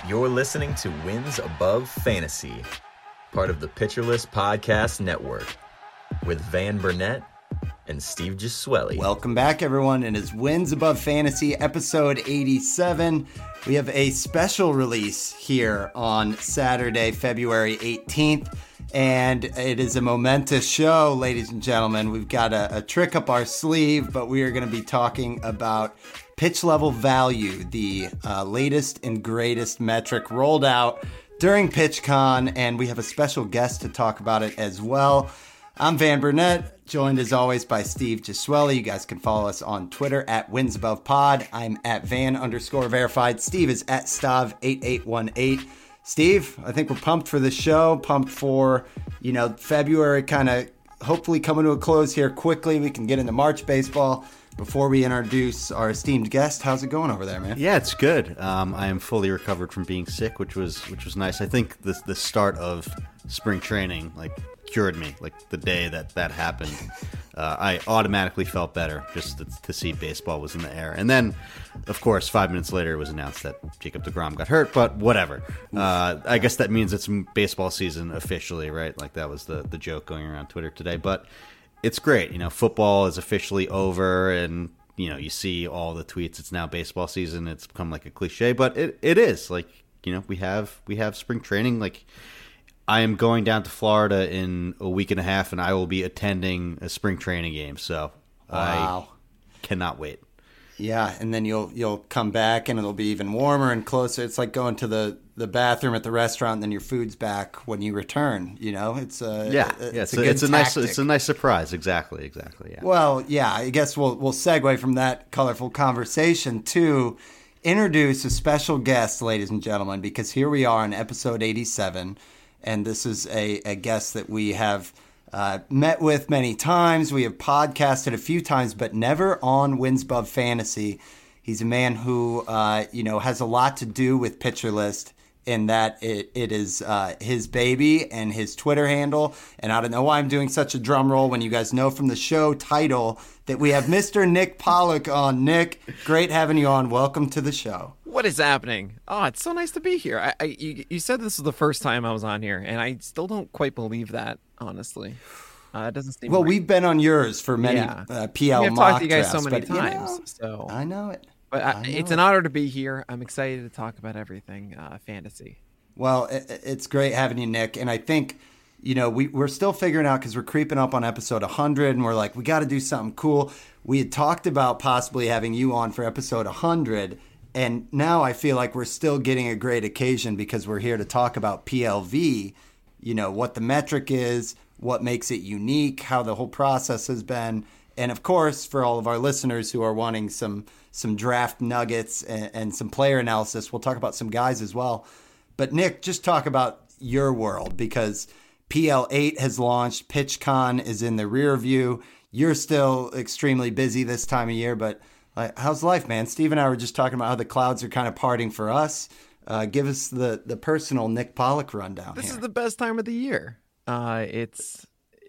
You're listening to Wins Above Fantasy, part of the Pitcher List Podcast Network, with Van Burnett and Steve Gesuele. Welcome back, everyone. It is Wins Above Fantasy, episode 87. We have a special release here on Saturday, February 18th, and it is a momentous show, ladies and gentlemen. We've got a trick up our sleeve, but we are going to be talking about pitch level value, the latest and greatest metric rolled out during PitchCon, and we have a special guest to talk about it as well. I'm Van Burnett, joined as always by Steve Gesuele. You guys can follow us on Twitter at WinsAbovePod. I'm at Van_verified. Steve is at Stav8818. Steve, I think we're pumped for this show, pumped for, February kind of hopefully coming to a close here quickly. We can get into March baseball. Before we introduce our esteemed guest, how's it going over there, man? Yeah, it's good. I am fully recovered from being sick, which was nice. I think the start of spring training cured me. The day that happened, I automatically felt better just to see baseball was in the air. And then, of course, 5 minutes later, it was announced that Jacob deGrom got hurt. But whatever. I guess that means it's baseball season officially, right? That was the joke going around Twitter today. But it's great. Football is officially over, and, you see all the tweets. It's now baseball season. It's become like a cliche, but it is. We have spring training. I am going down to Florida in a week and a half, and I will be attending a spring training game. So wow. I cannot wait. Yeah, and then you'll come back, and it'll be even warmer and closer. It's like going to the bathroom at the restaurant, and then your food's back when you return. It's a nice surprise. Exactly. Yeah. Well, yeah, I guess we'll segue from that colorful conversation to introduce a special guest, ladies and gentlemen, because here we are in episode 87, and this is a guest that we have met with many times. We have podcasted a few times, but never on Wins Above Fantasy. He's a man who, has a lot to do with Pitcher List in that it is his baby and his Twitter handle. And I don't know why I'm doing such a drum roll when you guys know from the show title that we have Mr. Nick Pollack on. Nick, great having you on. Welcome to the show. What is happening? Oh, it's so nice to be here. You said this was the first time I was on here, and I still don't quite believe that, honestly. It doesn't seem right. We've been on yours for many PL I've mock talked to you guys drafts, so many times. So I know it. But it's an honor to be here. I'm excited to talk about everything fantasy. Well, it's great having you, Nick. And I think, we're still figuring out because we're creeping up on episode 100, and we're like, we got to do something cool. We had talked about possibly having you on for episode 100, and now I feel like we're still getting a great occasion because we're here to talk about PLV, what the metric is, what makes it unique, how the whole process has been. And of course, for all of our listeners who are wanting some draft nuggets and some player analysis, we'll talk about some guys as well. But Nick, just talk about your world, because PL8 has launched, PitchCon is in the rear view. You're still extremely busy this time of year, but how's life, man? Steve and I were just talking about how the clouds are kind of parting for us. Give us the personal Nick Pollack rundown. This is the best time of the year. It's,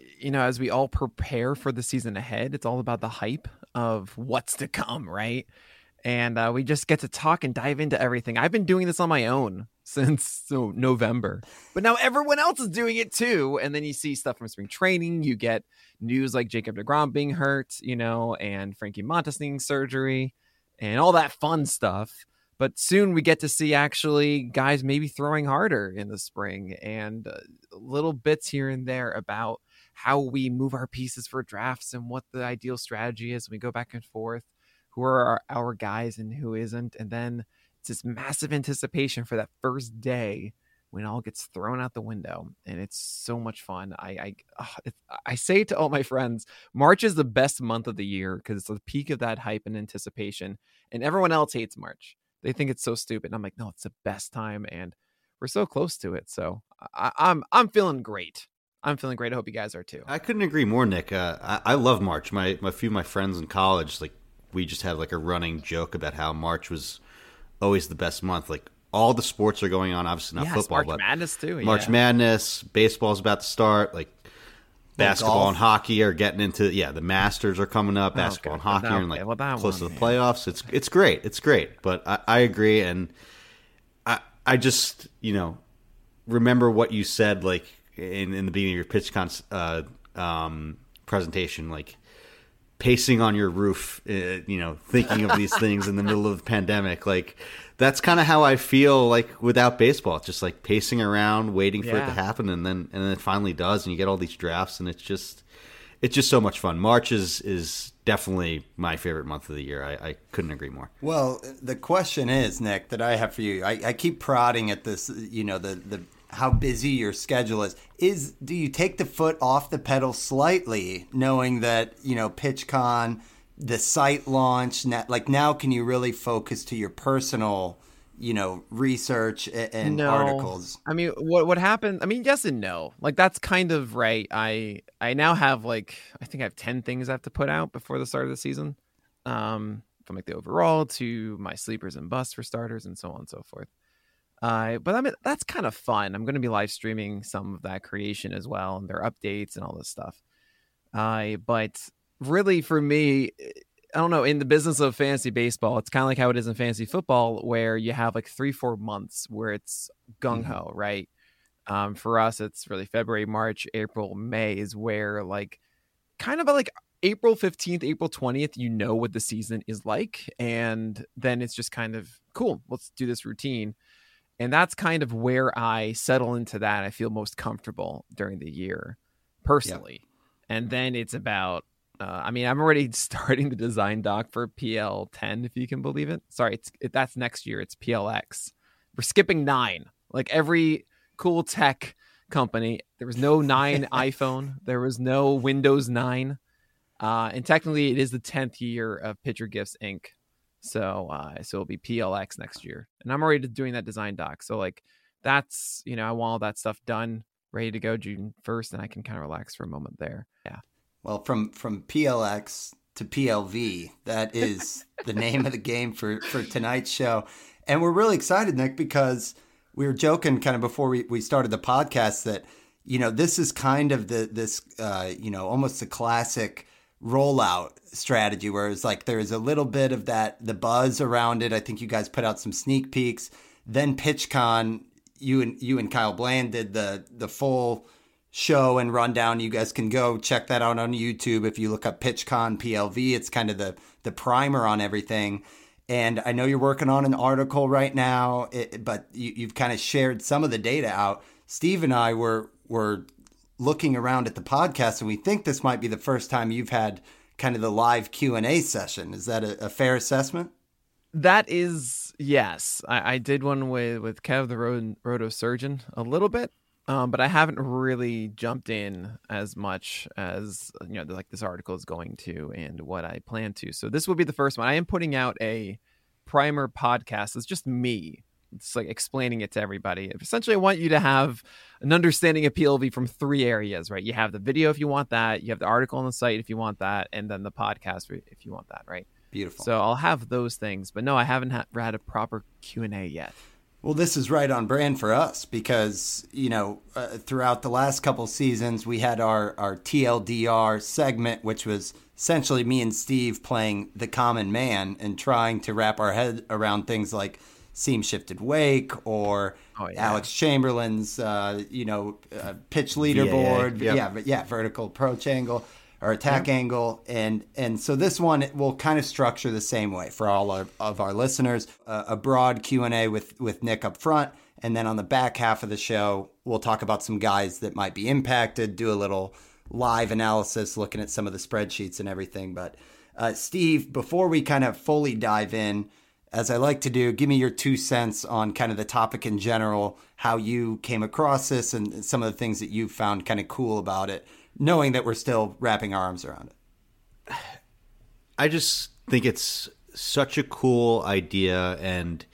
as we all prepare for the season ahead, it's all about the hype of what's to come, right? And we just get to talk and dive into everything. I've been doing this on my own since November, but now everyone else is doing it too. And then you see stuff from spring training. You get news like Jacob deGrom being hurt, and Frankie Montas needing surgery and all that fun stuff. But soon we get to see actually guys maybe throwing harder in the spring, and little bits here and there about how we move our pieces for drafts and what the ideal strategy is. We go back and forth, who are our guys and who isn't. And then it's this massive anticipation for that first day when it all gets thrown out the window. And it's so much fun. I say to all my friends, March is the best month of the year because it's the peak of that hype and anticipation. And everyone else hates March. They think it's so stupid. And I'm like, no, it's the best time. And we're so close to it. So I'm feeling great. I'm feeling great. I hope you guys are too. I couldn't agree more, Nick. I love March. My few of my friends in college, we just had a running joke about how March was always the best month. All the sports are going on, obviously not football, March but Madness too. March Madness, baseball's about to start. Basketball and hockey are getting into the Masters are coming up. Basketball and hockey are close to the playoffs. It's great. It's great. But I agree, and I just, remember what you said, like in the beginning of your PitchCon presentation, like pacing on your roof, thinking of these things in the middle of the pandemic. Like that's kind of how I feel like without baseball. It's just like pacing around, waiting for it to happen, and then it finally does, and you get all these drafts, and it's just so much fun. March is definitely my favorite month of the year. I couldn't agree more. Well, the question is, Nick, that I have for you, I keep prodding at this, the how busy your schedule is. Do you take the foot off the pedal slightly, knowing that, PitchCon, the site launch, now can you really focus to your personal, research and articles? I mean, what happened? I mean, yes and no. Like, that's kind of right. I now have I think I have 10 things I have to put out before the start of the season. From like the overall to my sleepers and busts for starters and so on and so forth. But I mean, that's kind of fun. I'm going to be live streaming some of that creation as well, and their updates and all this stuff. But really for me, I don't know, in the business of fantasy baseball, it's kind of like how it is in fantasy football, where you have like 3-4 months where it's gung-ho, right? For us, it's really February, March, April, May is where kind of like April 15th, April 20th, what the season is like. And then it's just kind of cool. Let's do this routine. And that's kind of where I settle into that. I feel most comfortable during the year personally. Yep. And then it's about, I'm already starting the design doc for PL10, if you can believe it. Sorry, that's next year. It's PLX. We're skipping 9. Like every cool tech company, there was no 9 iPhone. There was no Windows 9. And technically it is the 10th year of Pitcher Gifts Inc. So it'll be PLX next year. And I'm already doing that design doc. So that's, I want all that stuff done, ready to go June 1st, and I can kind of relax for a moment there. Yeah. Well, from PLX to PLV, that is the name of the game for tonight's show. And we're really excited, Nick, because we were joking kind of before we started the podcast that, this is kind of this almost a classic rollout strategy where it's like there's a little bit of the buzz around it. I think you guys put out some sneak peeks. Then PitchCon, you and Kyle Bland did the full show and rundown. You guys can go check that out on YouTube if you look up PitchCon PLV. It's kind of the primer on everything. And I know you're working on an article right now, but you've kind of shared some of the data out. Steve and I were looking around at the podcast, and we think this might be the first time you've had kind of the live Q&A session. Is that a fair assessment? That is, yes. I did one with Kev, the roto surgeon, a little bit, but I haven't really jumped in as much as, this article is going to and what I plan to. So this will be the first one. I am putting out a primer podcast. It's just me. It's like explaining it to everybody. Essentially, I want you to have an understanding of PLV from 3 areas, right? You have the video if you want that. You have the article on the site if you want that. And then the podcast if you want that, right? Beautiful. So I'll have those things. But no, I haven't had a proper Q&A yet. Well, this is right on brand for us because, throughout the last couple seasons, we had our TLDR segment, which was essentially me and Steve playing the common man and trying to wrap our head around things like seam shifted wake or Alex Chamberlain's, pitch leaderboard. Vertical approach angle or attack angle. And so this one will kind of structure the same way for all of our listeners, a broad Q&A with Nick up front. And then on the back half of the show, we'll talk about some guys that might be impacted, do a little live analysis, looking at some of the spreadsheets and everything. But Steve, before we kind of fully dive in, as I like to do, give me your 2 cents on kind of the topic in general, how you came across this and some of the things that you found kind of cool about it, knowing that we're still wrapping our arms around it. I just think it's such a cool idea. And,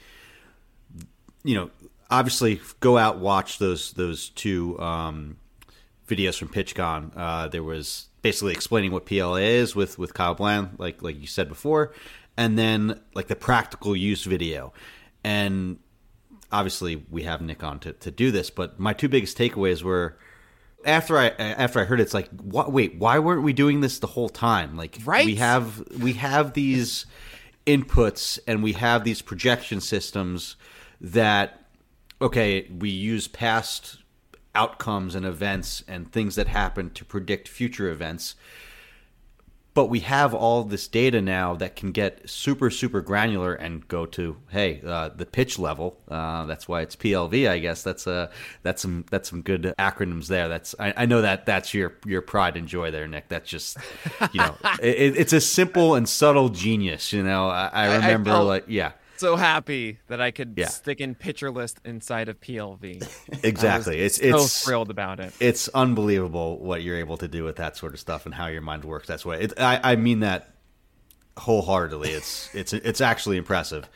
obviously go out, watch those 2 videos from PitchCon. There was basically explaining what PLA is with Kyle Bland, like you said before. And then the practical use video. And obviously we have Nick on to do this, but my 2 biggest takeaways were after I heard it, it's like, wait, why weren't we doing this the whole time? Right? we have these inputs and we have these projection systems that okay, we use past outcomes and events and things that happen to predict future events. But we have all this data now that can get super, super granular and go to, hey, the pitch level. That's why it's PLV, I guess. That's some good acronyms there. I know that's your pride and joy there, Nick. That's just, it's a simple and subtle genius. I remember so happy that I could stick in pitcher list inside of PLV. Exactly. It's so thrilled about it. It's unbelievable what you're able to do with that sort of stuff and how your mind works. That's why I mean that wholeheartedly. It's actually impressive.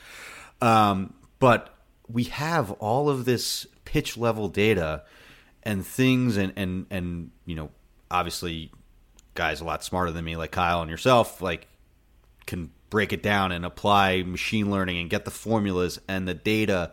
But we have all of this pitch level data and things and obviously guys a lot smarter than me like Kyle and yourself can break it down and apply machine learning and get the formulas and the data.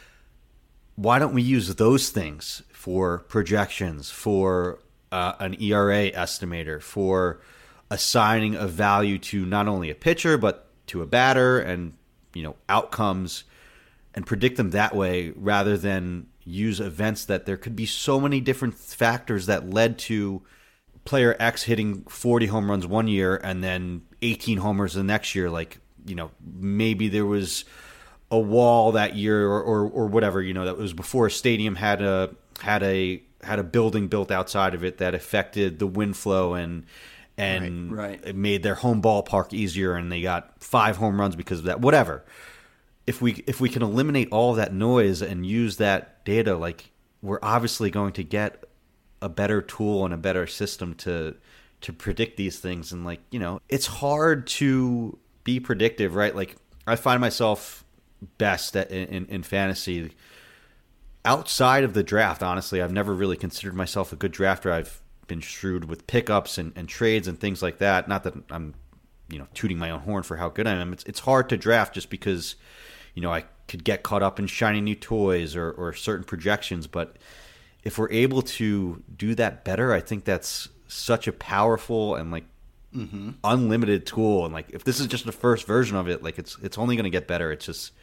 Why don't we use those things for projections, for an ERA estimator, for assigning a value to not only a pitcher but to a batter and outcomes, and predict them that way rather than use events that there could be so many different factors that led to player X hitting 40 home runs one year and then 18 homers the next year. Maybe there was a wall that year or whatever, that was before a stadium had a building built outside of it that affected the wind flow and it made their home ballpark easier and they got 5 home runs because of that. Whatever. If we can eliminate all of that noise and use that data, we're obviously going to get a better tool and a better system to predict these things. And it's hard to be predictive, right? I find myself best in fantasy outside of the draft. Honestly, I've never really considered myself a good drafter. I've been shrewd with pickups and trades and things like that. Not that I'm tooting my own horn for how good I am. It's hard to draft just because I could get caught up in shiny new toys or certain projections. But if we're able to do that better, I think that's such a powerful and unlimited tool. And if this is just the first version of it, it's only going to get better. It's just,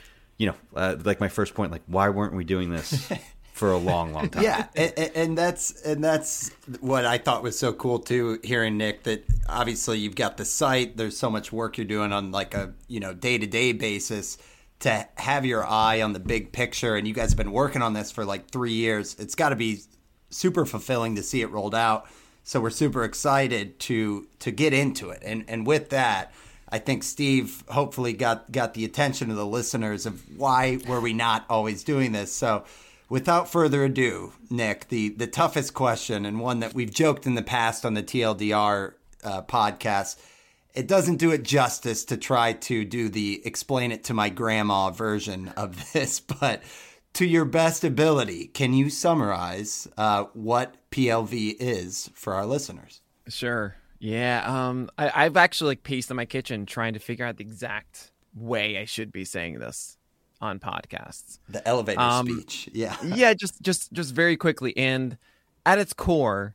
my first point, why weren't we doing this for a long, long time? Yeah. And that's what I thought was so cool too, hearing Nick, that obviously you've got the site, there's so much work you're doing on a, day-to-day basis, to have your eye on the big picture. And you guys have been working on this for 3 years. It's got to be super fulfilling to see it rolled out. So we're super excited to get into it. And with that, I think Steve hopefully got the attention of the listeners of why were we not always doing this. So without further ado, Nick, the toughest question, and one that we've joked in the past on the TLDR podcast, it doesn't do it justice to try to do the explain it to my grandma version of this, but to your best ability, can you summarize what PLV is for our listeners? Sure. Yeah. I've actually paced in my kitchen trying to figure out the exact way I should be saying this on podcasts. The elevator speech. Yeah. Yeah. Just very quickly. And at its core,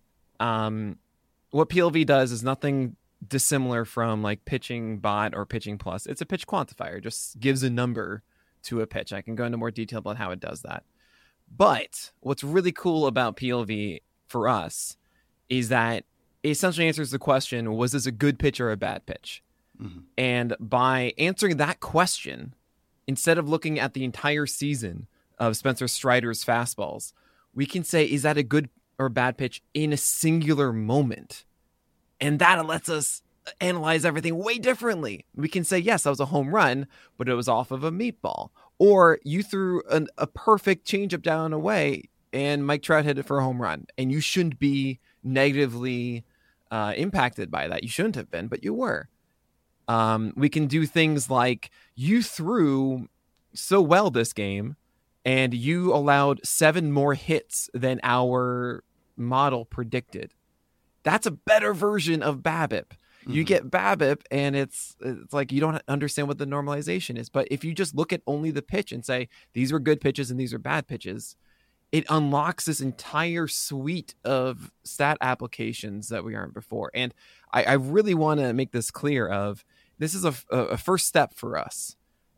what PLV does is nothing dissimilar from pitching bot or pitching plus. It's a pitch quantifier. It just gives a number to a pitch. I can go into more detail about how it does that. But what's really cool about PLV for us is that it essentially answers the question, was this a good pitch or a bad pitch? Mm-hmm. And by answering that question, instead of looking at the entire season of Spencer Strider's fastballs, we can say, is that a good or bad pitch in a singular moment? And that lets us analyze everything way differently. We can say, yes, that was a home run, but it was off of a meatball. Or you threw a perfect changeup down and away, and Mike Trout hit it for a home run. And you shouldn't be negatively impacted by that. You shouldn't have been, but you were. We can do things like, you threw so well this game, and you allowed 7 more hits than our model predicted. That's a better version of BABIP. You get BABIP, and it's you don't understand what the normalization is. But if you just look at only the pitch and say, these were good pitches and these are bad pitches, it unlocks this entire suite of stat applications that we aren't before. And I really want to make this clear this is a first step for us.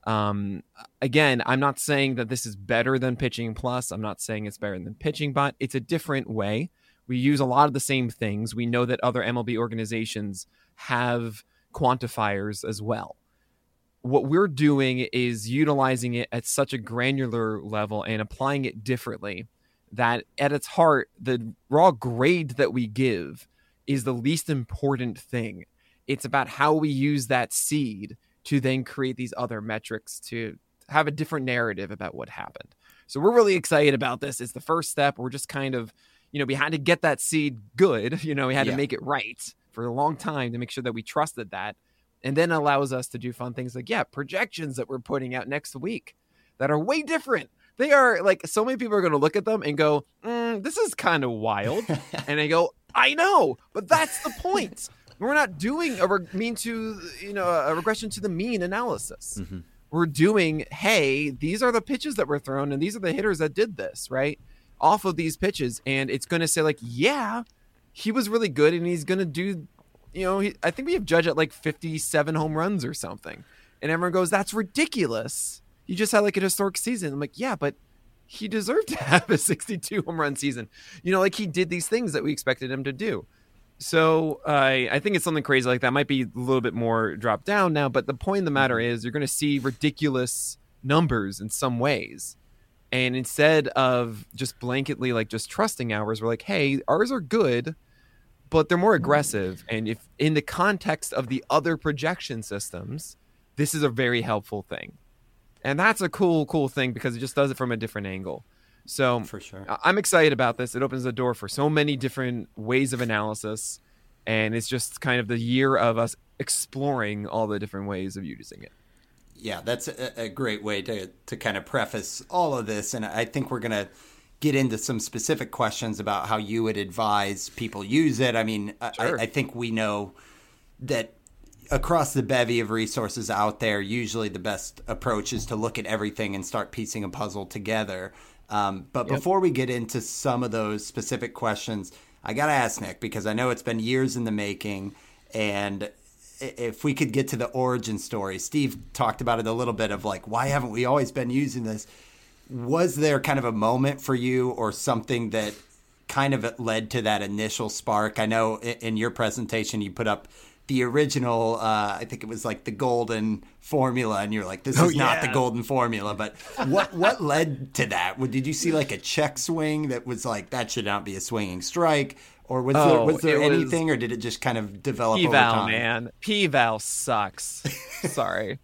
Um, Again, I'm not saying that this is better than Pitching Plus. I'm not saying it's better than Pitching Bot. It's a different way. We use a lot of the same things. We know that other MLB organizations have quantifiers as well. What we're doing is utilizing it at such a granular level and applying it differently that at its heart, the raw grade that we give is the least important thing. It's about how we use that seed to then create these other metrics to have a different narrative about what happened. So we're really excited about this. It's the first step. We're just kind of, we had to get that seed good. We had to make it right for a long time to make sure that we trusted that. And then allows us to do fun things like, projections that we're putting out next week that are way different. They are like, so many people are going to look at them and go, this is kind of wild. And I go, I know, but that's the point. We're not doing a regression to the mean analysis. Mm-hmm. We're doing, hey, these are the pitches that were thrown and these are the hitters that did this, right? Off of these pitches. And it's going to say like, he was really good and he's going to do, I think we have Judge at like 57 home runs or something. And everyone goes, that's ridiculous. He just had like a historic season. I'm like, yeah, but he deserved to have a 62 home run season. Like he did these things that we expected him to do. So I think it's something crazy like that. Might be a little bit more dropped down now, but the point of the matter is you're going to see ridiculous numbers in some ways. And instead of just blanketly like just trusting ours, we're like, hey, ours are good, but they're more aggressive. And if in the context of the other projection systems, this is a very helpful thing. And that's a cool thing because it just does it from a different angle. So for sure, I'm excited about this. It opens the door for so many different ways of analysis. And it's just kind of the year of us exploring all the different ways of using it. Yeah, that's a great way to kind of preface all of this. And I think we're going to get into some specific questions about how you would advise people use it. I mean, sure. I think we know that across the bevy of resources out there, usually the best approach is to look at everything and start piecing a puzzle together. But before we get into some of those specific questions, I got to ask Nick, because I know it's been years in the making, and if we could get to the origin story. Steve talked about it a little bit of like, why haven't we always been using this? Was there kind of a moment for you or something that kind of led to that initial spark? I know in your presentation you put up the original, I think it was like the golden formula, and you're like, this is not the golden formula. But what led to that? Did you see like a check swing that was like, that should not be a swinging strike? Or was there anything, or did it just kind of develop over time? Man. P-Val sucks. Sorry.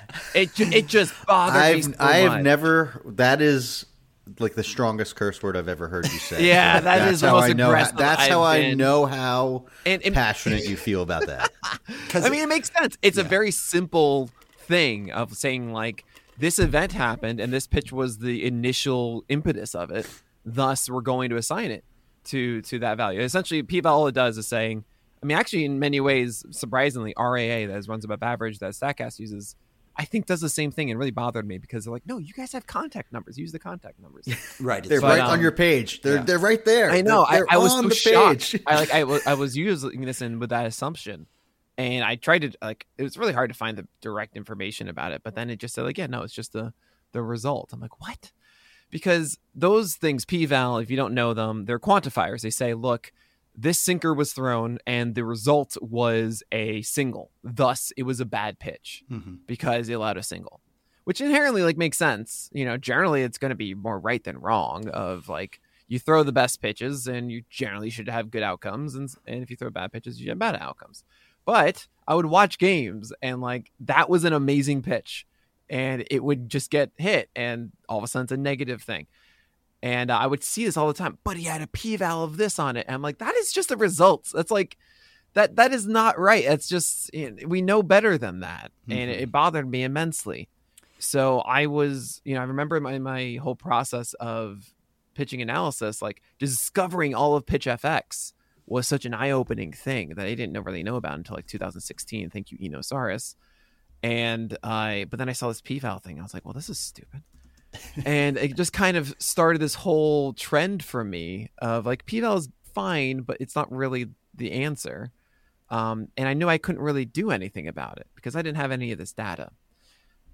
It just bothered me so much. I have never, that is like the strongest curse word I've ever heard you say. Yeah, that's is the most aggressive. That's how I know how passionate you feel about that. I mean, it makes sense. It's a very simple thing of saying like, this event happened and this pitch was the initial impetus of it. Thus, we're going to assign it to that value. Essentially, P-Val, all it does is saying, I mean, actually, in many ways, surprisingly, RAA, that is runs above average, that StatCast uses, I think does the same thing, and really bothered me because they're like, no, you guys have contact numbers. Use the contact numbers. Right. They're right on your page. They're right there. I know. They're I was on so the shocked. page. I was using this with that assumption, and I tried to it was really hard to find the direct information about it, but then it just said like, yeah, no, it's just the result. I'm like, what? Because those things, P-Val, if you don't know them, they're quantifiers. They say, look, this sinker was thrown and the result was a single. Thus, it was a bad pitch because it allowed a single, which inherently makes sense. Generally it's going to be more right than wrong of like, you throw the best pitches and you generally should have good outcomes. And if you throw bad pitches, you have bad outcomes. But I would watch games and that was an amazing pitch and it would just get hit and all of a sudden it's a negative thing. And I would see this all the time, but he had a P-Val of this on it. And I'm like, that is just the results. That's like, that is not right. It's just, we know better than that. And it bothered me immensely. So I was, I remember my whole process of pitching analysis, discovering all of PitchFX was such an eye-opening thing that I didn't really know about until 2016. Thank you, Enosaurus. And but then I saw this P-Val thing. I was like, well, this is stupid. And it just kind of started this whole trend for me of P-Val is fine, but it's not really the answer. And I knew I couldn't really do anything about it because I didn't have any of this data.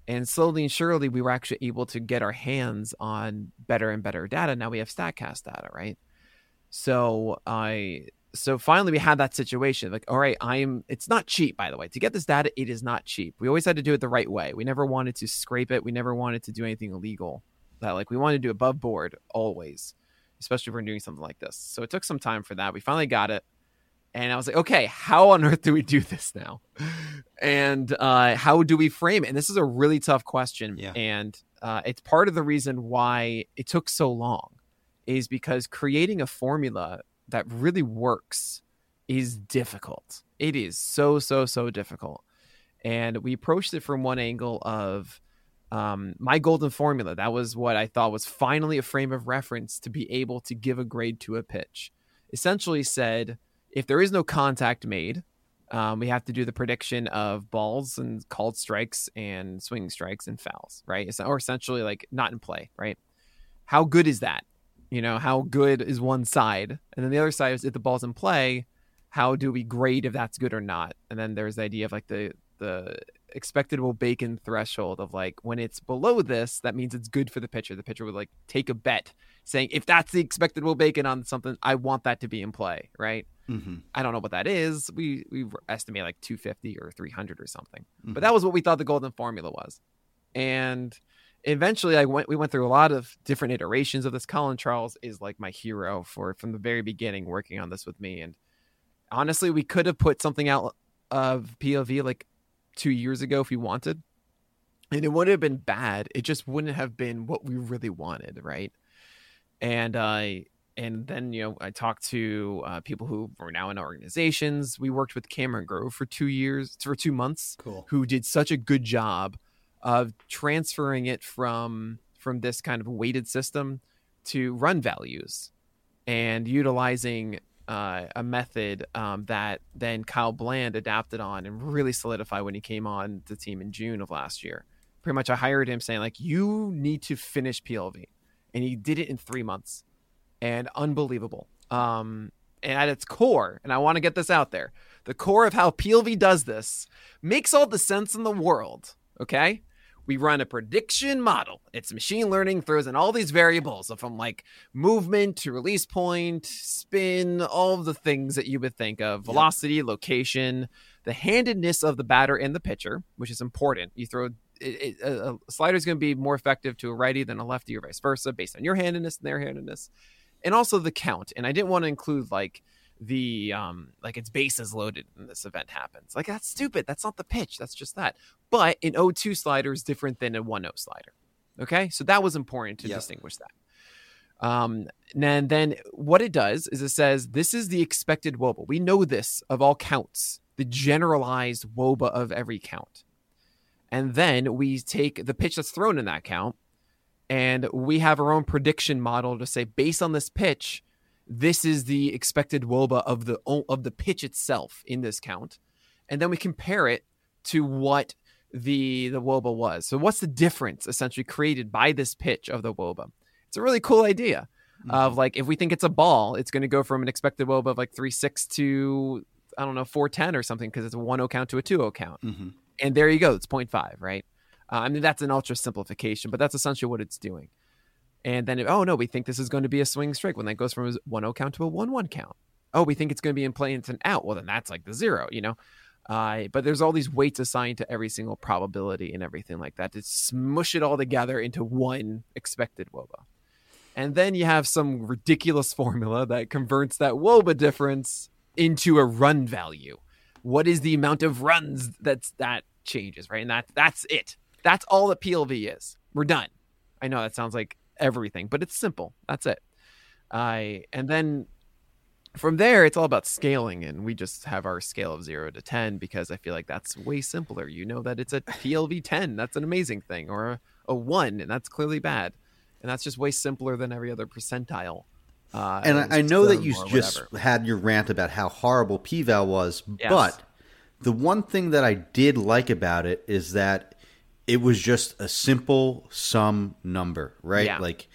And slowly and surely, we were actually able to get our hands on better and better data. Now we have StatCast data, right? So finally we had that situation. Like, all right, it's not cheap, by the way. To get this data, it is not cheap. We always had to do it the right way. We never wanted to scrape it. We never wanted to do anything illegal. We wanted to do above board always, especially if we're doing something like this. So it took some time for that. We finally got it. And I was like, okay, how on earth do we do this now? And how do we frame it? And this is a really tough question. Yeah. And it's part of the reason why it took so long is because creating a formula that really works is difficult. It is so difficult. And we approached it from one angle of my golden formula. That was what I thought was finally a frame of reference to be able to give a grade to a pitch. Essentially said, if there is no contact made, we have to do the prediction of balls and called strikes and swinging strikes and fouls, right? Or essentially like not in play, right? How good is that? How good is one side? And then the other side is if the ball's in play, how do we grade if that's good or not? And then there's the idea of like the expectable bacon threshold of like when it's below this, that means it's good for the pitcher. The pitcher would like take a bet saying, if that's the expectable bacon on something, I want that to be in play, right? Mm-hmm. I don't know what that is. We estimate like 250 or 300 or something. Mm-hmm. But that was what we thought the golden formula was. And eventually we went through a lot of different iterations of this. Colin Charles is like my hero from the very beginning working on this with me. And honestly, we could have put something out of PLV like 2 years ago if we wanted. And it wouldn't have been bad. It just wouldn't have been what we really wanted, right? And then, I talked to people who were now in organizations. We worked with Cameron Grove for 2 months, cool, who did such a good job of transferring it from this kind of weighted system to run values and utilizing a method that then Kyle Bland adapted on and really solidified when he came on the team in June of last year. Pretty much I hired him saying like, you need to finish PLV. And he did it in 3 months. And unbelievable. And at its core, and I want to get this out there, the core of how PLV does this makes all the sense in the world. Okay? We run a prediction model. It's machine learning, throws in all these variables from like movement to release point, spin, all of the things that you would think of, velocity, location, the handedness of the batter and the pitcher, which is important. You throw a slider is going to be more effective to a righty than a lefty or vice versa based on your handedness and their handedness. And also the count. And I didn't want to include like the like it's bases loaded when this event happens. Like that's stupid. That's not the pitch. That's just that. But an 0-2 slider is different than a 1-0 slider. Okay, so that was important to distinguish that. And then what it does is it says this is the expected WOBA. We know this of all counts, the generalized WOBA of every count. And then we take the pitch that's thrown in that count, and we have our own prediction model to say, based on this pitch, this is the expected WOBA of the pitch itself in this count. And then we compare it to what the WOBA was. So what's the difference essentially created by this pitch of the WOBA? It's a really cool idea of like, if we think it's a ball, it's going to go from an expected WOBA of like 3.6 to, 4.10 or something, because it's a 1-0 count to a 2-0 count. Mm-hmm. And there you go. It's 0.5, right? I mean, that's an ultra simplification, but that's essentially what it's doing. And then, we think this is going to be a swing strike when that goes from a 1-0 count to a 1-1 count. Oh, we think it's going to be in play and it's an out. Well, then that's like the 0, But there's all these weights assigned to every single probability and everything like that to smush it all together into one expected WOBA. And then you have some ridiculous formula that converts that WOBA difference into a run value. What is the amount of runs that changes, right? And that's it. That's all that PLV is. We're done. I know that sounds like everything, but it's simple. That's it. And then from there, it's all about scaling, and we just have our scale of 0 to 10 because I feel like that's way simpler. You know that it's a PLV 10. That's an amazing thing, or a 1, and that's clearly bad. And that's just way simpler than every other percentile. And I know that you just had your rant about how horrible p-val was, but the one thing that I did like about it is that it was just a simple sum number, right? Yeah. Like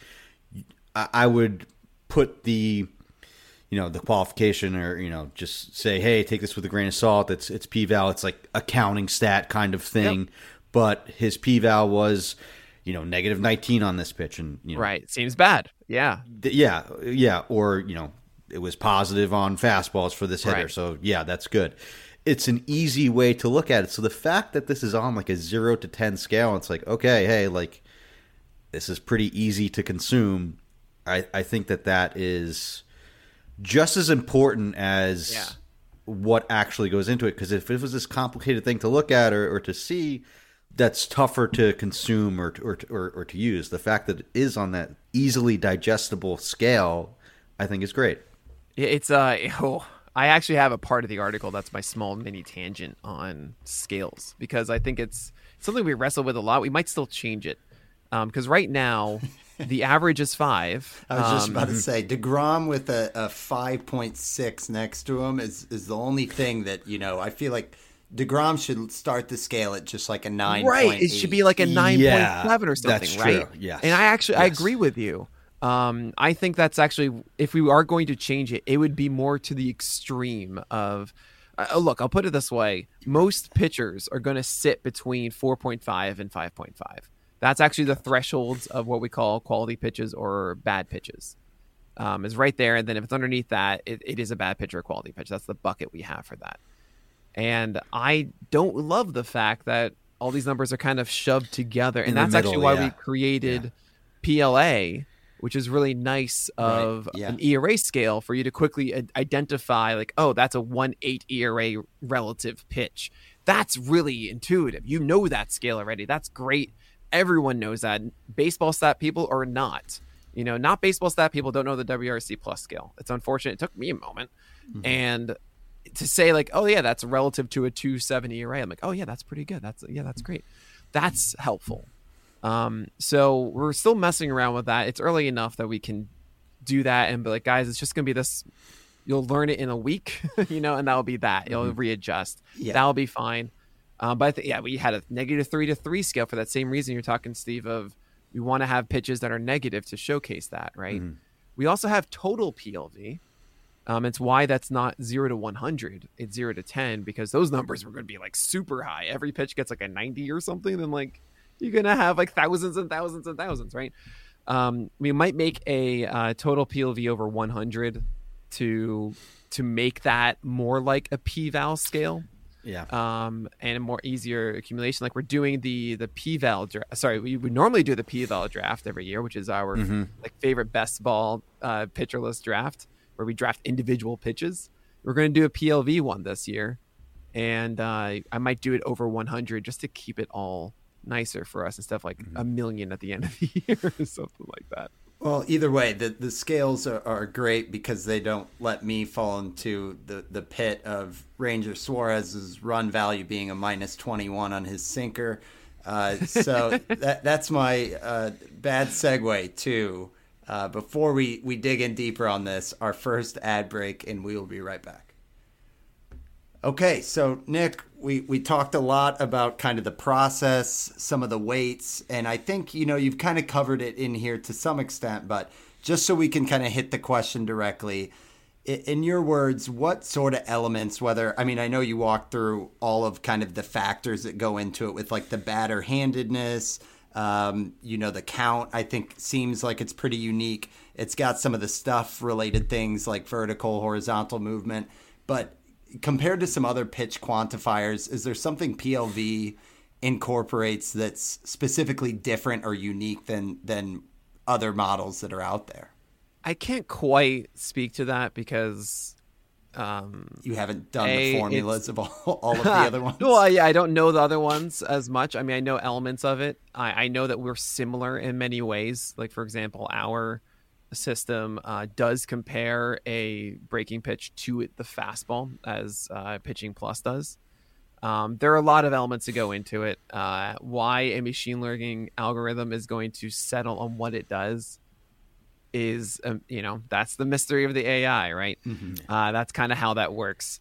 I would put the qualification, or just say, hey, take this with a grain of salt. It's p-val. It's like a counting stat kind of thing. Yep. but his p-val was, negative 19 on this pitch, and right, seems bad. Yeah, or it was positive on fastballs for this hitter, right. So yeah, that's good. It's an easy way to look at it. So the fact that this is on like a 0 to 10 scale, it's like, okay, hey, like this is pretty easy to consume. I think that is just as important as what actually goes into it. Because if it was this complicated thing to look at or to see, that's tougher to consume or to use. The fact that it is on that easily digestible scale, I think is great. It's I actually have a part of the article that's my small mini tangent on scales, because I think it's something we wrestle with a lot. We might still change it because right now the average is 5. I was just about to say DeGrom with a 5.6 next to him is the only thing that, I feel like DeGrom should start the scale at just like a 9. Right. It should be like a 9.7 or something, that's right? True. Yes. And I agree with you. I think that's actually, if we are going to change it, it would be more to the extreme of, look, I'll put it this way. Most pitchers are going to sit between 4.5 and 5.5. That's actually the thresholds of what we call quality pitches or bad pitches. Is right there. And then if it's underneath that, it is a bad pitch or a quality pitch. That's the bucket we have for that. And I don't love the fact that all these numbers are kind of shoved together. And that's actually why we created PLA, which is really nice of an ERA scale for you to quickly identify like, oh, that's a 1.8 ERA relative pitch. That's really intuitive. You know that scale already. That's great. Everyone knows that. Baseball stat people or not. Not baseball stat people don't know the WRC plus scale. It's unfortunate. It took me a moment. Mm-hmm. And to say like, oh yeah, that's relative to a 2.7 ERA. I'm like, oh yeah, that's pretty good. That's great. That's helpful. So we're still messing around with that. It's early enough that we can do that and be like, guys, it's just going to be this, you'll learn it in a week, and that'll be that. You'll readjust. Yeah. That'll be fine. But I think, we had a -3 to 3 scale for that same reason you're talking, Steve, of we want to have pitches that are negative to showcase that, right? Mm-hmm. We also have total PLV. It's why that's not 0 to 100. It's 0 to 10, because those numbers were going to be like super high. Every pitch gets like a 90 or something. Then like you're going to have like thousands and thousands and thousands, right? We might make a total PLV over 100 to make that more like a p-val scale. Yeah. And a more easier accumulation. Like we're doing the p-val draft. Sorry, we would normally do the p-val draft every year, which is our like favorite best ball pitcher list draft, where we draft individual pitches. We're going to do a PLV one this year, and I might do it over 100 just to keep it all nicer for us, and stuff like a million at the end of the year or something like that. Well, either way, the scales are great because they don't let me fall into the pit of Ranger Suarez's run value being a -21 on his sinker. So that's my bad segue to, before we dig in deeper on this, our first ad break, and we will be right back. Okay, so Nick, we talked a lot about kind of the process, some of the weights, and I think, you've kind of covered it in here to some extent, but just so we can kind of hit the question directly, in your words, what sort of elements, I know you walked through all of kind of the factors that go into it with like the batter handedness, the count, I think seems like it's pretty unique. It's got some of the stuff related things like vertical, horizontal movement, but compared to some other pitch quantifiers, is there something PLV incorporates that's specifically different or unique than other models that are out there? I can't quite speak to that because you haven't done the formulas of all of the other ones. Well, yeah, I don't know the other ones as much. I mean, I know elements of it. I know that we're similar in many ways. Like, for example, our system does compare a breaking pitch to the fastball as Pitching Plus does. There are a lot of elements to go into it. Why a machine learning algorithm is going to settle on what it does is, that's the mystery of the AI, right? Mm-hmm. That's kind of how that works.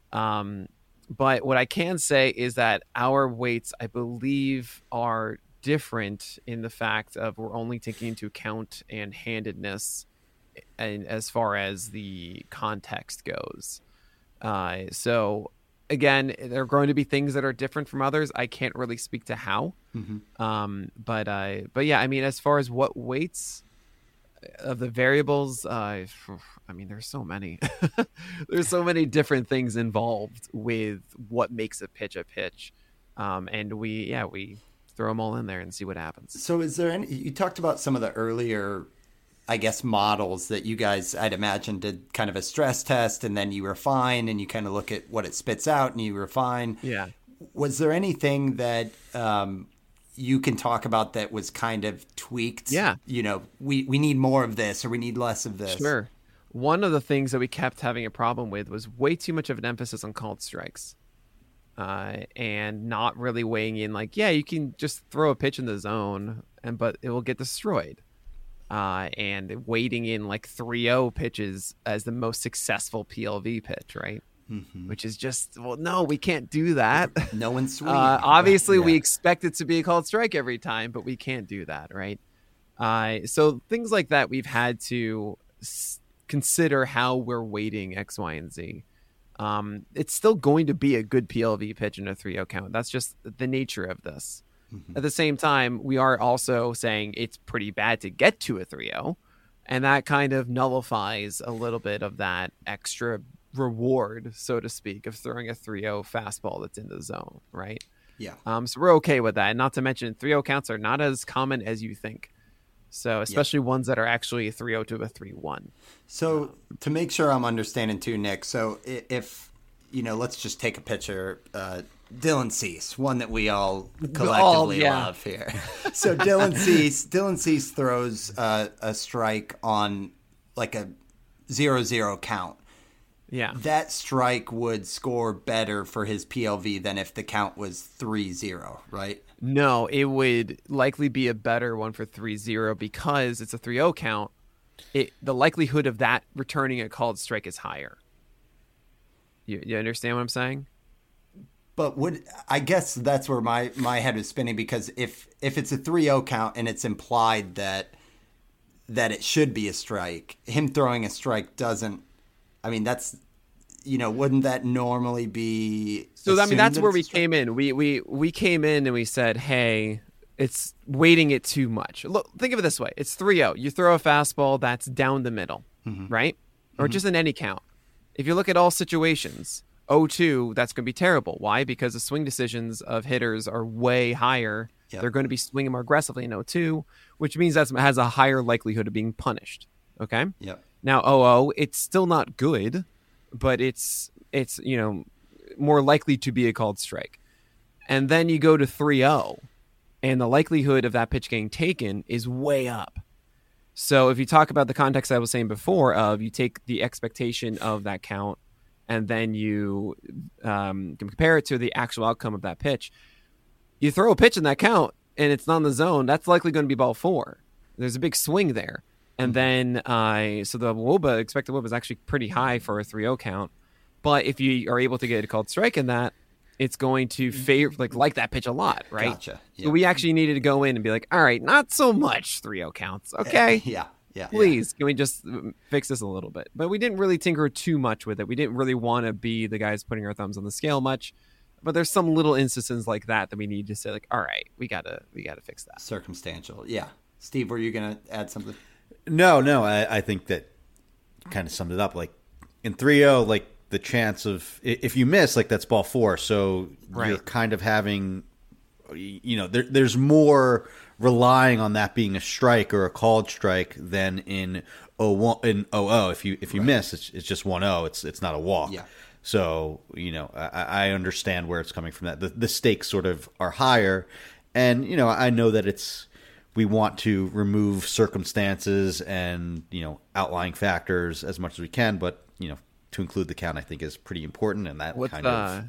But what I can say is that our weights, I believe, are different in the fact of we're only taking into account and handedness, and as far as the context goes. So again, there are going to be things that are different from others. I can't really speak to how. But yeah, I mean, as far as what weights of the variables, I mean, there's so many. There's so many different things involved with what makes a pitch, and we throw them all in there and see what happens. So is there any, you talked about some of the earlier, I guess, models that you guys, I'd imagine, did kind of a stress test, and then you refine and you kind of look at what it spits out and you refine. Yeah. Was there anything that you can talk about that was kind of tweaked? Yeah. You know, we need more of this or we need less of this. Sure. One of the things that we kept having a problem with was way too much of an emphasis on called strikes. And not really weighing in like, yeah, you can just throw a pitch in the zone, but it will get destroyed. And weighting in like 3-0 pitches as the most successful PLV pitch, right? Which is just, well, no, we can't do that. No one's sweet. Obviously, Yeah. we expect it to be a called strike every time, but we can't do that, right? So things like that, we've had to consider how we're weighting X, Y, and Z. It's still going to be a good PLV pitch in a 3-0 count. That's just the nature of this. At the same time, we are also saying it's pretty bad to get to a 3-0, and that kind of nullifies a little bit of that extra reward, so to speak, of throwing a 3-0 fastball that's in the zone, right? Yeah. So we're okay with that. And not to mention 3-0 counts are not as common as you think. So especially ones that are actually a 3-0 to a 3-1. So to make sure I'm understanding too, Nick, so if, you know, let's just take a pitcher, Dylan Cease, one that we all collectively love here. So Dylan Cease throws a strike on like a 0-0 count. Yeah. That strike would score better for his PLV than if the count was 3-0, right? No, it would likely be a better one for 3-0 because it's a 3-0 count. The likelihood of that returning a called strike is higher. You understand what I'm saying? But I guess that's where my head was spinning, because if it's a 3-0 count and it's implied that it should be a strike, him throwing a strike doesn't. I mean, that's, you know, wouldn't that normally be? So I mean, that's where we came in. We came in and we said, hey, it's weighting it too much. Look, think of it this way: it's 3-0. You throw a fastball that's down the middle, right? Or just in any count. If you look at all situations, 0-2, that's going to be terrible. Why? Because the swing decisions of hitters are way higher. Yep. They're going to be swinging more aggressively in 0-2, which means that has a higher likelihood of being punished. Okay. Yep. Now 0-0, it's still not good, but it's you know, more likely to be a called strike. And then you go to 3-0, and the likelihood of that pitch getting taken is way up. So if you talk about the context I was saying before of you take the expectation of that count and then you can compare it to the actual outcome of that pitch, you throw a pitch in that count and it's not in the zone, that's likely going to be ball 4. There's a big swing there. And then, so the expected WOBA is actually pretty high for a 3-0 count. But if you are able to get a called strike in that, it's going to favor, like that pitch a lot, right? Gotcha. Yeah. So we actually needed to go in and be like, all right, not so much 3-0 counts. Okay. Yeah. Please, can we just fix this a little bit? But we didn't really tinker too much with it. We didn't really want to be the guys putting our thumbs on the scale much. But there's some little instances like that we need to say, like, all right, we gotta fix that. Circumstantial. Yeah. Steve, were you going to add something? No, I think that kind of summed it up. Like in 3-0, like the chance of if you miss, like that's ball 4. So you're kind of having, you know, there's more relying on that being a strike or a called strike than in 0-0. If you miss, it's just 1-0. It's not a walk. Yeah. So, you know, I understand where it's coming from. That the stakes sort of are higher, and you know, I know that we want to remove circumstances and, you know, outlying factors as much as we can, but, you know, to include the count, I think is pretty important. And that What's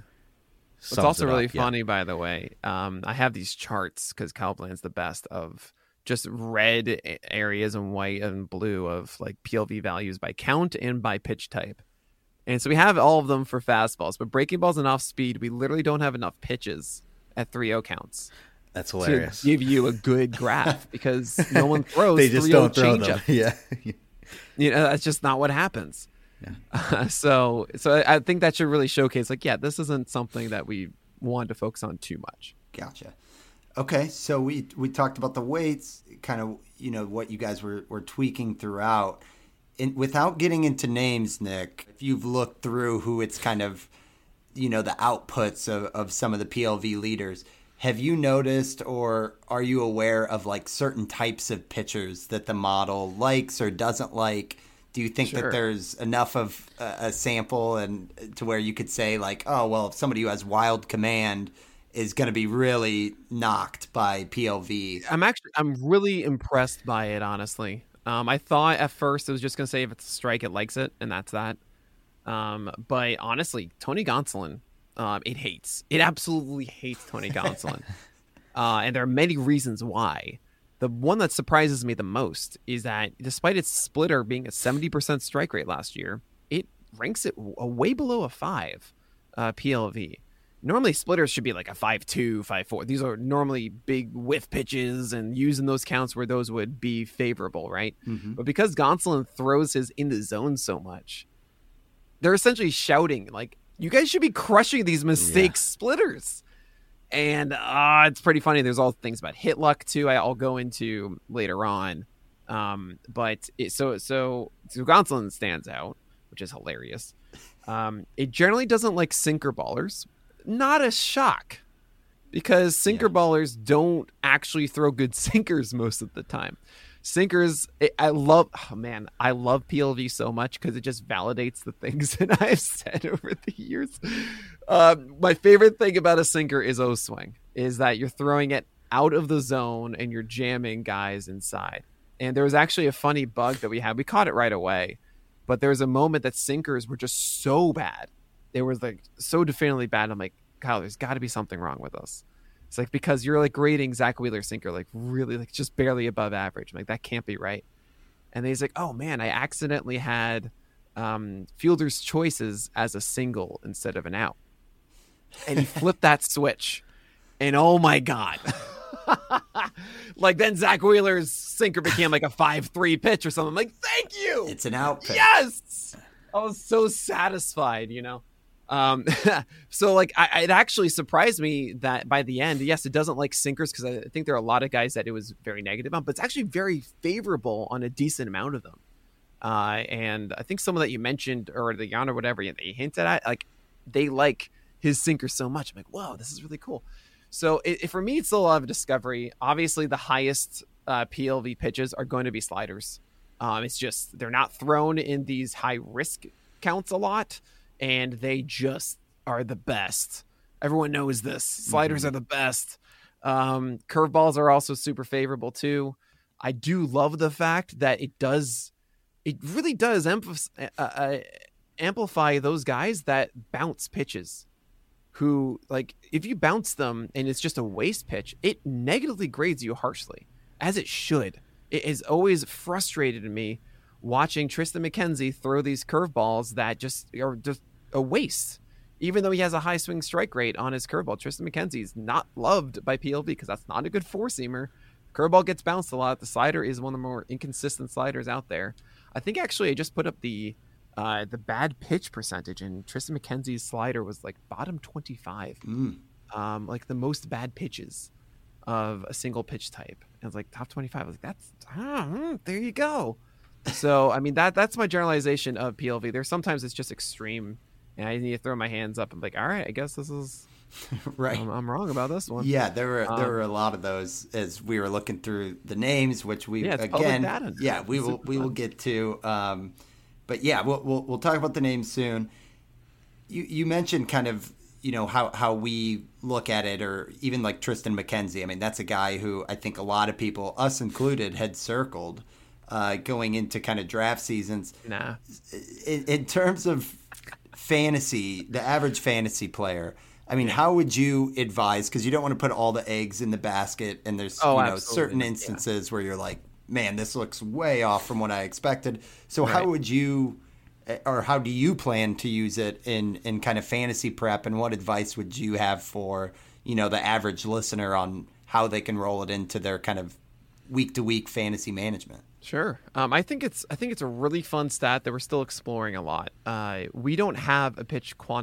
also really funny, by the way, I have these charts because Calplan's the best of just red areas and white and blue of like PLV values by count and by pitch type. And so we have all of them for fastballs, but breaking balls and off speed, we literally don't have enough pitches at 3-0 counts. That's hilarious. To give you a good graph because no one throws. They just don't throw them. Yeah, you know, that's just not what happens. So I think that should really showcase, like, yeah, this isn't something that we want to focus on too much. Gotcha. Okay, so we talked about the weights, kind of, what you guys were tweaking throughout. Without getting into names, Nick, if you've looked through who it's kind of, the outputs of some of the PLV leaders, have you noticed or are you aware of like certain types of pitchers that the model likes or doesn't like? Do you think that there's enough of a sample and to where you could say like, oh, well, if somebody who has wild command is going to be really knocked by PLV? I'm really impressed by it, honestly. I thought at first it was just going to say if it's a strike, it likes it, and that's that. But honestly, Tony Gonsolin, it absolutely hates Tony Gonsolin. And there are many reasons why. The one that surprises me the most is that despite its splitter being a 70% strike rate last year, it ranks it way below a 5 PLV. Normally splitters should be like a 5.2, 5.4. These are normally big whiff pitches and using those counts where those would be favorable, right? Mm-hmm. But because Gonsolin throws his in the zone so much, they're essentially shouting like, you guys should be crushing these mistake splitters. And it's pretty funny. There's all things about hit luck too. I'll go into later on. But so Gonsolin stands out, which is hilarious. It generally doesn't like sinker ballers. Not a shock, because sinker ballers don't actually throw good sinkers most of the time. Sinkers, I love PLV so much because it just validates the things that I've said over the years. My favorite thing about a sinker is O-swing, is that you're throwing it out of the zone and you're jamming guys inside. And there was actually a funny bug that we had. We caught it right away, but there was a moment that sinkers were just so bad. They were like so definitively bad. I'm like, Kyle, there's got to be something wrong with us. It's like, because you're like grading Zach Wheeler's sinker like really like just barely above average. I'm like, that can't be right. And then he's like, oh man, I accidentally had Fielder's Choices as a single instead of an out. And he flipped that switch. And oh my God. Like then Zach Wheeler's sinker became like a 5.3 pitch or something. I'm like, thank you. It's an out pitch. Yes. I was so satisfied, So like it actually surprised me that by the end, yes, it doesn't like sinkers, because I think there are a lot of guys that it was very negative on, but it's actually very favorable on a decent amount of them. And I think someone that you mentioned or the Jan or whatever, they hinted at, like they like his sinker so much. I'm like, whoa, this is really cool. So for me, it's still a lot of discovery. Obviously, the highest PLV pitches are going to be sliders. It's just they're not thrown in these high risk counts a lot. And they just are the best. Everyone knows this. Sliders are the best. Curveballs are also super favorable too. I do love the fact that it really does amplify those guys that bounce pitches. Who, like, if you bounce them and it's just a waste pitch, it negatively grades you harshly, as it should. It has always frustrated me watching Tristan McKenzie throw these curveballs that just are just a waste, even though he has a high swing strike rate on his curveball. Tristan McKenzie is not loved by PLV because that's not a good four-seamer. Curveball gets bounced a lot. The slider is one of the more inconsistent sliders out there. I think actually I just put up the bad pitch percentage, and Tristan McKenzie's slider was like bottom 25, like the most bad pitches of a single pitch type. And it's like top 25. I was like, there you go. So I mean that's my generalization of PLV. There's sometimes it's just extreme. And I need to throw my hands up and be like, all right, I guess this is right. I'm wrong about this one. Yeah, there were a lot of those as we were looking through the names, which we will get to. But yeah, we'll talk about the names soon. You mentioned kind of how we look at it, or even like Tristan McKenzie. I mean, that's a guy who I think a lot of people, us included, had circled going into kind of draft seasons. Nah. In terms of fantasy, the average fantasy player, I mean, how would you advise? Because you don't want to put all the eggs in the basket, and there's certain instances where you're like, man, this looks way off from what I expected. So how would you, or how do you plan to use it in kind of fantasy prep, and what advice would you have for the average listener on how they can roll it into their kind of week-to-week fantasy management. Sure. I think it's a really fun stat that we're still exploring a lot. We don't have a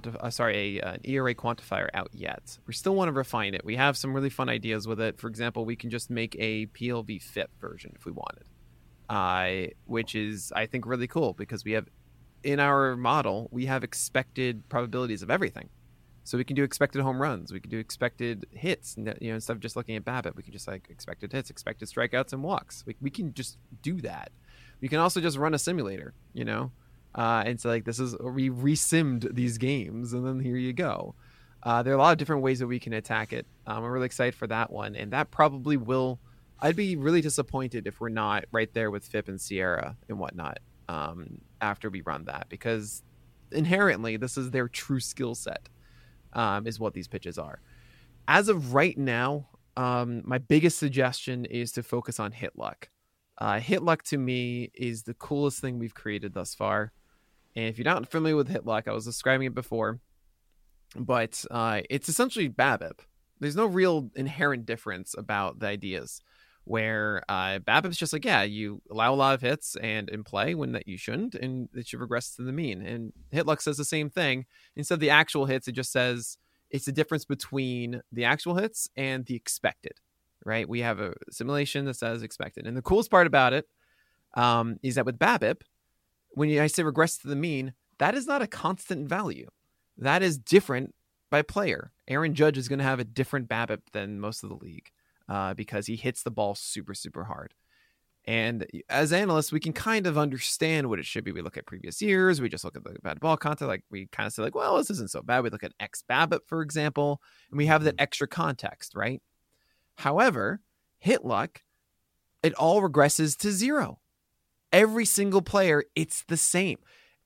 an ERA quantifier out yet. We still want to refine it. We have some really fun ideas with it. For example, we can just make a PLV FIP version if we wanted, which is, I think, really cool because we have in our model we have expected probabilities of everything. So we can do expected home runs. We can do expected hits. Instead of just looking at BABIP, we can just like expected hits, expected strikeouts, and walks. We can just do that. We can also just run a simulator, and so like we resimmed these games, and then here you go. There are a lot of different ways that we can attack it. I'm really excited for that one, and that probably will. I'd be really disappointed if we're not right there with FIP and Sierra and whatnot after we run that, because inherently this is their true skill set. Is what these pitches are. As of right now, my biggest suggestion is to focus on hit luck. Hit luck to me is the coolest thing we've created thus far. And if you're not familiar with hit luck, I was describing it before, but it's essentially BABIP. There's no real inherent difference about the ideas. Where BABIP's just like, you allow a lot of hits and in play when that you shouldn't, and it should regress to the mean. And hit luck says the same thing. Instead of the actual hits, it just says it's the difference between the actual hits and the expected, right? We have a simulation that says expected. And the coolest part about it is that with BABIP, when I say regress to the mean, that is not a constant value. That is different by player. Aaron Judge is going to have a different BABIP than most of the league. Because he hits the ball super, super hard. And as analysts, we can kind of understand what it should be. We look at previous years. We just look at the bad ball content. Like we kind of say like, well, this isn't so bad. We look at X BABIP, for example, and we have that extra context, right? However, hit luck, it all regresses to 0. Every single player, it's the same.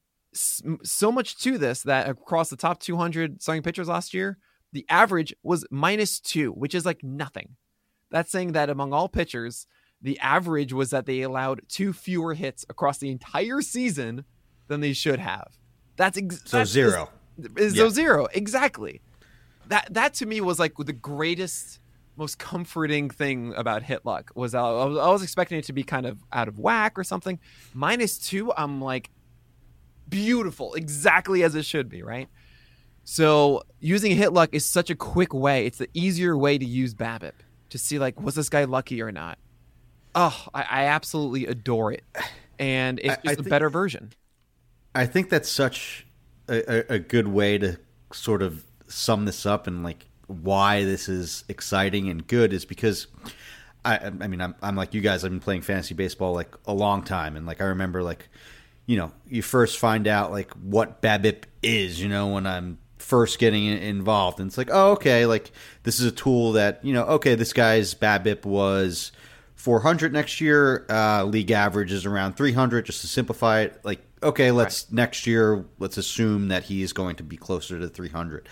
So much to this that across the top 200 starting pitchers last year, the average was -2, which is like nothing. That's saying that among all pitchers, the average was that they allowed 2 fewer hits across the entire season than they should have. That's 0. So 0, exactly. That to me was like the greatest, most comforting thing about hit luck was I was expecting it to be kind of out of whack or something. -2, I'm like, beautiful, exactly as it should be, right? So using hit luck is such a quick way. It's the easier way to use BABIP. To see like, was this guy lucky or not? Oh, I absolutely adore it. And it's just a better version. I think that's such a good way to sort of sum this up, and like why this is exciting and good is because I'm like you guys, I've been playing fantasy baseball like a long time. And like, I remember like, you first find out like what BABIP is, when I'm first getting involved, and it's like, oh, okay, like this is a tool that okay, this guy's BABIP was 400 next year, league average is around 300, just to simplify it. Like, okay, next year let's assume that he is going to be closer to 300.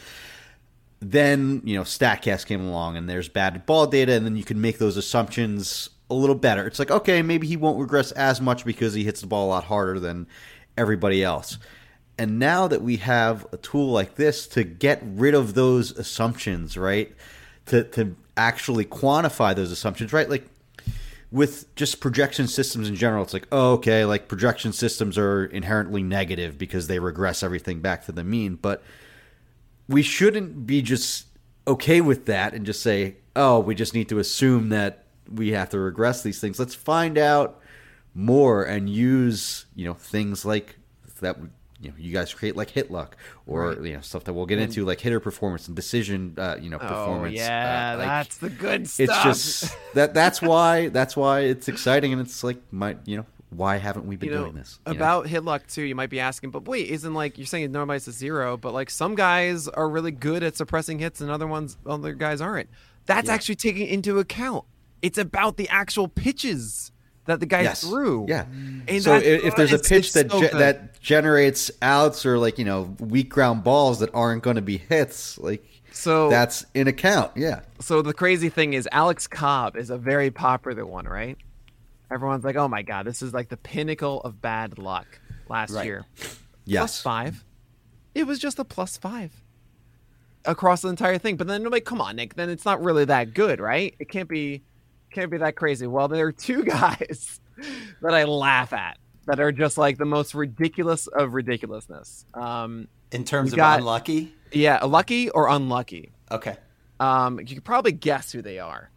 Then StatCast came along, and there's batted ball data, and then you can make those assumptions a little better. It's like, okay, maybe he won't regress as much because he hits the ball a lot harder than everybody else. And now that we have a tool like this to get rid of those assumptions, right, to actually quantify those assumptions, right, like with just projection systems in general, it's like, oh, okay, like projection systems are inherently negative because they regress everything back to the mean. But we shouldn't be just okay with that and just say, oh, we just need to assume that we have to regress these things. Let's find out more and use, things like that you guys create like hit luck or stuff that we'll get into like hitter performance and decision performance. Oh yeah, that's the good stuff. It's just that's why it's exciting, and it's like why haven't we been doing this? About hit luck too, you might be asking, but wait, isn't like you're saying it normalizes to 0, but like some guys are really good at suppressing hits and other guys aren't. That's actually taking into account. It's about the actual pitches that the guy threw. Yeah. And so if there's a pitch that generates outs or like, weak ground balls that aren't going to be hits, like that's in account. Yeah. So the crazy thing is Alex Cobb is a very popular one, right? Everyone's like, oh my God, this is like the pinnacle of bad luck last year. Yes. +5. It was just a +5 across the entire thing. But then nobody, come on, Nick, then it's not really that good, right? It can't be Can't be that crazy. Well, there are two guys that I laugh at that are just like the most ridiculous of ridiculousness. In terms of unlucky? Yeah, lucky or unlucky. Okay. You could probably guess who they are.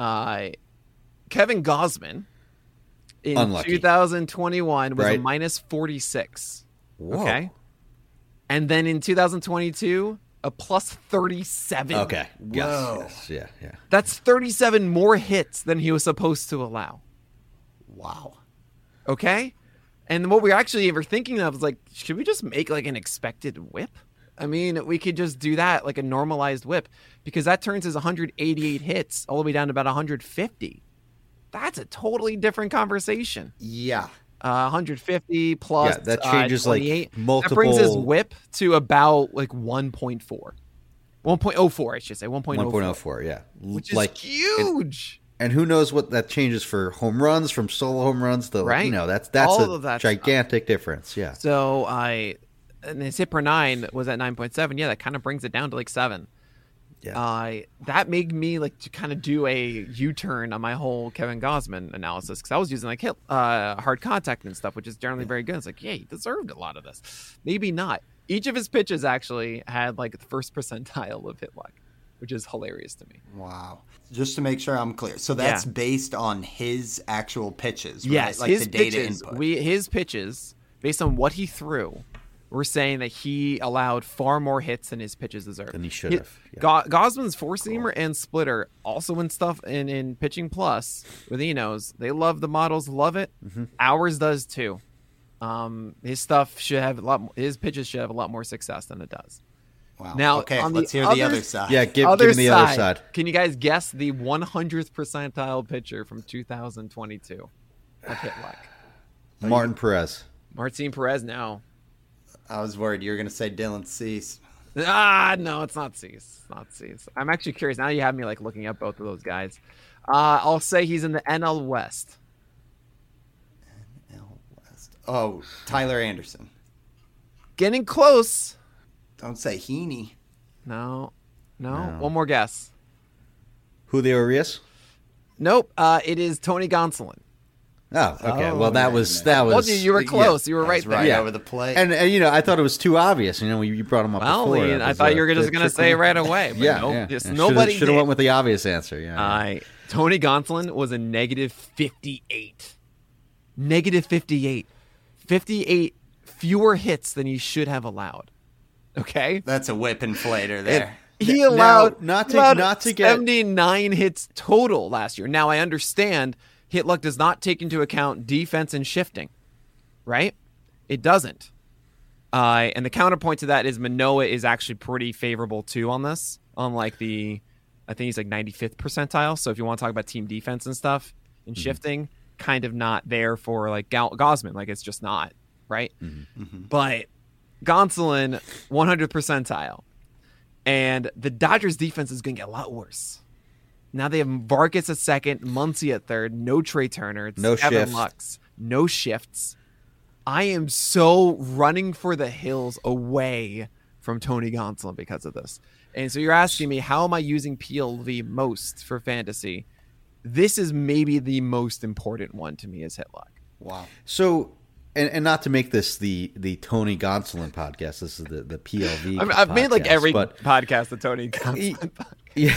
Kevin Gausman in Unlucky. 2021 was a Right. minus 46. Whoa. Okay. And then in 2022, a plus 37. Okay. Yes. Whoa. Yes. Yeah. That's 37 more hits than he was supposed to allow. Wow. Okay. And what we actually were thinking of was like, should we just make like an expected whip? I mean, we could just do that like a normalized whip because that turns his 188 hits all the way down to about 150. That's a totally different conversation. Yeah. 150 plus. Yeah, that changes, like, 28. multiple- That brings his whip to about like 1.4. 1.04, I should say. 1.04. 1.04. Yeah. Which is like huge. And who knows what that changes for home runs, from solo home runs to Right. that's All a of that gigantic difference. Yeah. So and his hit per 9 was at 9.7. Yeah, that kind of brings it down to like 7. Yeah. That made me like to kind of do a U-turn on my whole Kevin Gausman analysis because I was using like hard contact and stuff, which is generally very good. It's like, yeah, he deserved a lot of this. Maybe not. Each of his pitches actually had like the first percentile of hit luck, which is hilarious to me. Wow. Just to make sure I'm clear. So that's based on his actual pitches, right? Yes, Like his the data pitches. input. His pitches, based on what he threw, we're saying that he allowed far more hits than his pitches deserved. Than he should have. Yeah. Gausman's four-seamer and splitter also in stuff in Pitching Plus with Enos. They love the models, love it. Mm-hmm. Ours does too. His stuff should have a lot. His pitches should have a lot more success than it does. Wow. Now, okay, on the let's hear the other- other side. Yeah. Give me the other side. Can you guys guess the 100th percentile pitcher from 2022 of hit luck? Martin Perez. Martin Perez. No. I was worried you were going to say Dylan Cease. No, it's not Cease. It's not Cease. I'm actually curious. Now you have me like looking up both of those guys. I'll say he's in the NL West. NL West. Oh, Tyler Anderson. Getting close. Don't say Heaney. No. No. One more guess. Julio Urias. Nope. It is Tony Gonsolin. Oh, okay. Oh, well, that wait a was minute. Told you were close. Yeah. You were right That's there. over the plate. And I thought it was too obvious. You brought him up Well, before. Ian, I thought you were just going to say it right away. But Yeah. nope, Yeah. just Yeah. nobody should have did. went with the obvious answer. Yeah. Tony Gonsolin was a negative 58. Negative 58. 58 fewer hits than he should have allowed. Okay? That's a whip inflator there. He allowed not to get 79 hits total last year. Now, I understand hit luck does not take into account defense and shifting, right? It doesn't. And the counterpoint to that is Manoah is actually pretty favorable too on this. On like I think he's like 95th percentile. So if you want to talk about team defense and stuff and shifting, kind of not there for like Gausman. Like it's just not, right? But Gonsolin, 100th percentile. And the Dodgers defense is going to get a lot worse. Now they have Vargas at second, Muncy at third, no Trey Turner, it's No Evan shifts. Lux, no shifts. I am so running for the hills away from Tony Gonsolin because of this. And so you're asking me, how am I using PLV most for fantasy? This is maybe the most important one to me is hit luck. Wow. So, and not to make this the Tony Gonsolin podcast. This is the PLV. I've made like podcast, every but podcast of Tony Gonsolin. yeah.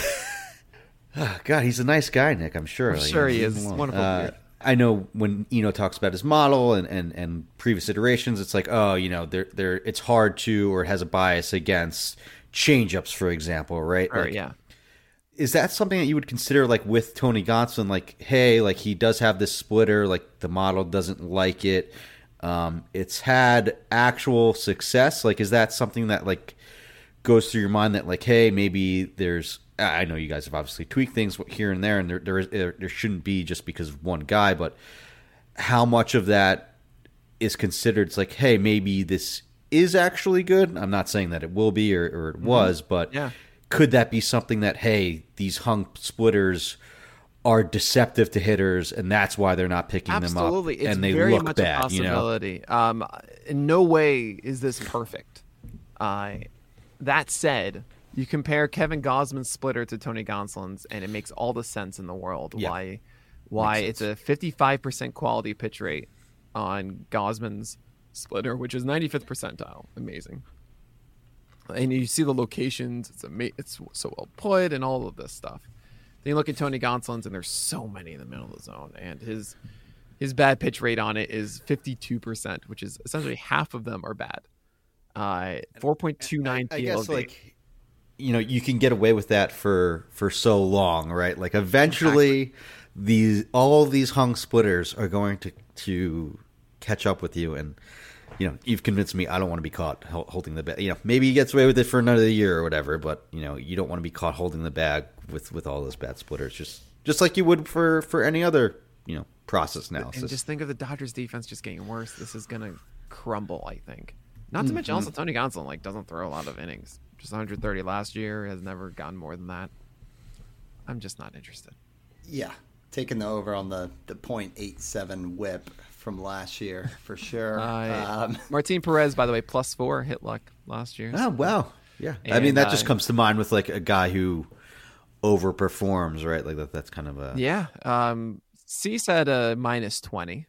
Oh, God, he's a nice guy, Nick. I'm sure. I'm sure he leave is. him alone. Wonderful dude. I know when Eno talks about his model and previous iterations, it's like, oh, it's hard to, or it has a bias against changeups, for example, right? Or, Like, yeah. is that something that you would consider, like with Tony Gonsolin, like, hey, like he does have this splitter, like the model doesn't like it. It's had actual success. Like, is that something that like goes through your mind that like, hey, maybe there's, I know you guys have obviously tweaked things here and there, and there shouldn't be just because of one guy, but how much of that is considered? It's like, hey, maybe this is actually good. I'm not saying that it will be or it was, but Yeah. could that be something that, hey, these hung splitters are deceptive to hitters, and that's why they're not picking Absolutely. them up, It's and they very look much bad, a possibility. In no way is this perfect. That said, You compare Kevin Gosman's splitter to Tony Gonsolin's, and it makes all the sense in the world why it's a 55% quality pitch rate on Gosman's splitter, which is 95th percentile. Amazing. And you see the locations. It's so well put and all of this stuff. Then you look at Tony Gonsolin's, and there's so many in the middle of the zone, and his bad pitch rate on it is 52%, which is essentially half of them are bad. 4.29 I guess PLV. You can get away with that for so long, right? Like eventually all these hung splitters are going to catch up with you, and you've convinced me I don't want to be caught holding the bag. Maybe he gets away with it for another year or whatever, but you don't want to be caught holding the bag with all those bad splitters, just like you would for any other process analysis. And just think of the Dodgers defense just getting worse. This is gonna crumble, I think. Not to mention also Tony Gonsolin doesn't throw a lot of innings. Just 130 last year, has never gotten more than that. I'm just not interested. Yeah, taking the over on the .87 whip from last year for sure. Martin Perez, by the way, +4 hit luck last year. Oh, wow. Yeah. And, I mean, that just comes to mind with like a guy who overperforms, right? Like that's kind of a... Yeah. Cease had a -20.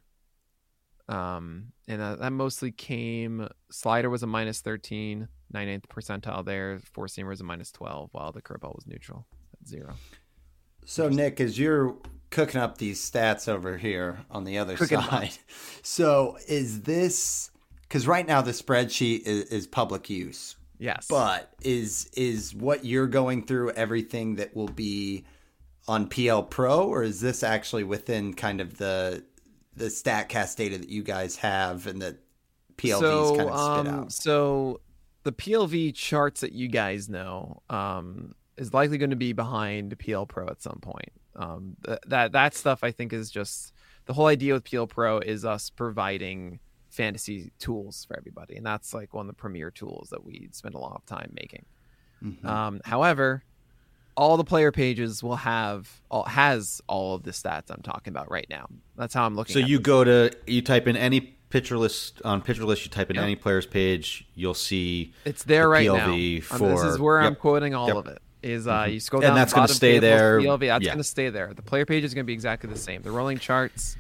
And that mostly came... Slider was a -13, 99th percentile there. Four-seamer was a -12, while the curveball was neutral at 0. So, Nick, as you're cooking up these stats over here on the other side, so is this... Because right now the spreadsheet is public use. Yes. But is what you're going through everything that will be on PL Pro, or is this actually within kind of the StatCast data that you guys have and that PLV's kind of spit out? So the PLV charts that you guys know is likely going to be behind PL Pro at some point. That stuff I think is just the whole idea with PL Pro is us providing fantasy tools for everybody, and that's like one of the premier tools that we spend a lot of time making. However, all the player pages will has all of the stats I'm talking about right now. That's how I'm looking. So at you type in any pitcher list on pitcher list. You type in any player's page, you'll see it's there right PLV now. For this is where I'm quoting all of it. Is you scroll down, and that's going to stay there. PLV, that's going to stay there. The player page is going to be exactly the same. The rolling charts,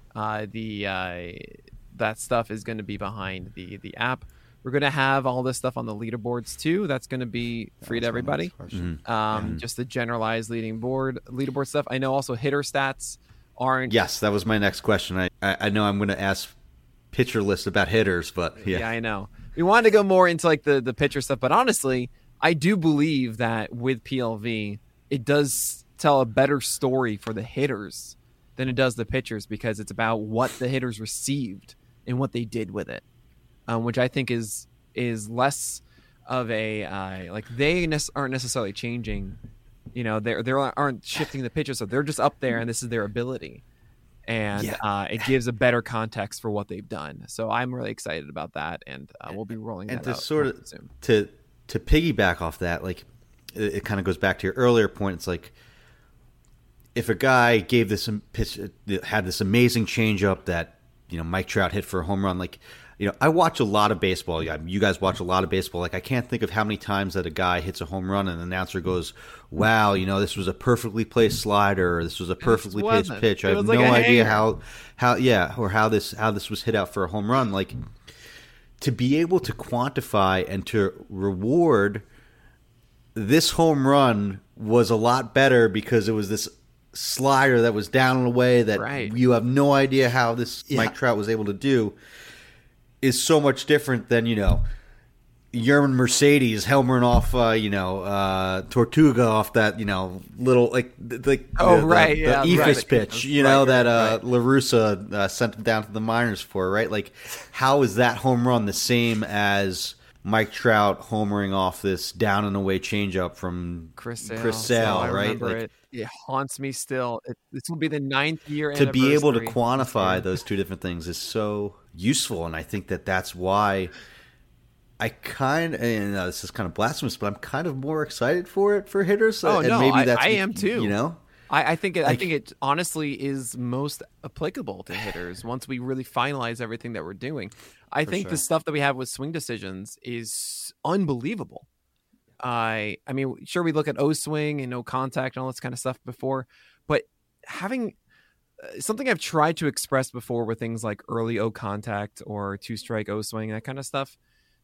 that stuff is going to be behind the app. We're going to have all this stuff on the leaderboards too. That's going to be free to everybody. Just the generalized leaderboard stuff. I know also hitter stats aren't. Yes, that was my next question. I know I'm going to ask pitcher list about hitters, but yeah, I know. We wanted to go more into like the pitcher stuff, but honestly, I do believe that with PLV, it does tell a better story for the hitters than it does the pitchers, because it's about what the hitters received and what they did with it, which I think is less of a like they aren't necessarily changing. They aren't shifting the pitches, so they're just up there, and this is their ability, and it gives a better context for what they've done. So I'm really excited about that, and we'll be rolling that out. And to sort of soon. To piggyback off that, like it kind of goes back to your earlier point. It's like if a guy gave this pitch, had this amazing changeup that Mike Trout hit for a home run, like I watch a lot of baseball. You guys watch a lot of baseball. Like I can't think of how many times that a guy hits a home run and the announcer goes, "Wow, this was a perfectly placed slider. Or this was a perfectly placed pitch. I have no idea how this was hit out for a home run." Like to be able to quantify and to reward this home run was a lot better because it was this slider that was down and away that you have no idea how this Mike Trout was able to do, is so much different than Yerman Mercedes helmering off Tortuga off that little the Ephus pitch that La Russa sent him down to the minors for, right? Like how is that home run the same as Mike Trout homering off this down and away changeup from Chris Sale, right? Like, it haunts me still. This will be the 9th year to be able to quantify those two different things is so useful, and I think that's why I this is kind of blasphemous, but I'm kind of more excited for it for hitters. Oh, and no, maybe I am too. I think it honestly is most applicable to hitters once we really finalize everything that we're doing. I think the stuff that we have with swing decisions is unbelievable. I mean, sure, we look at O swing and no contact and all this kind of stuff before, but having something I've tried to express before with things like early O contact or 2-strike O swing, that kind of stuff,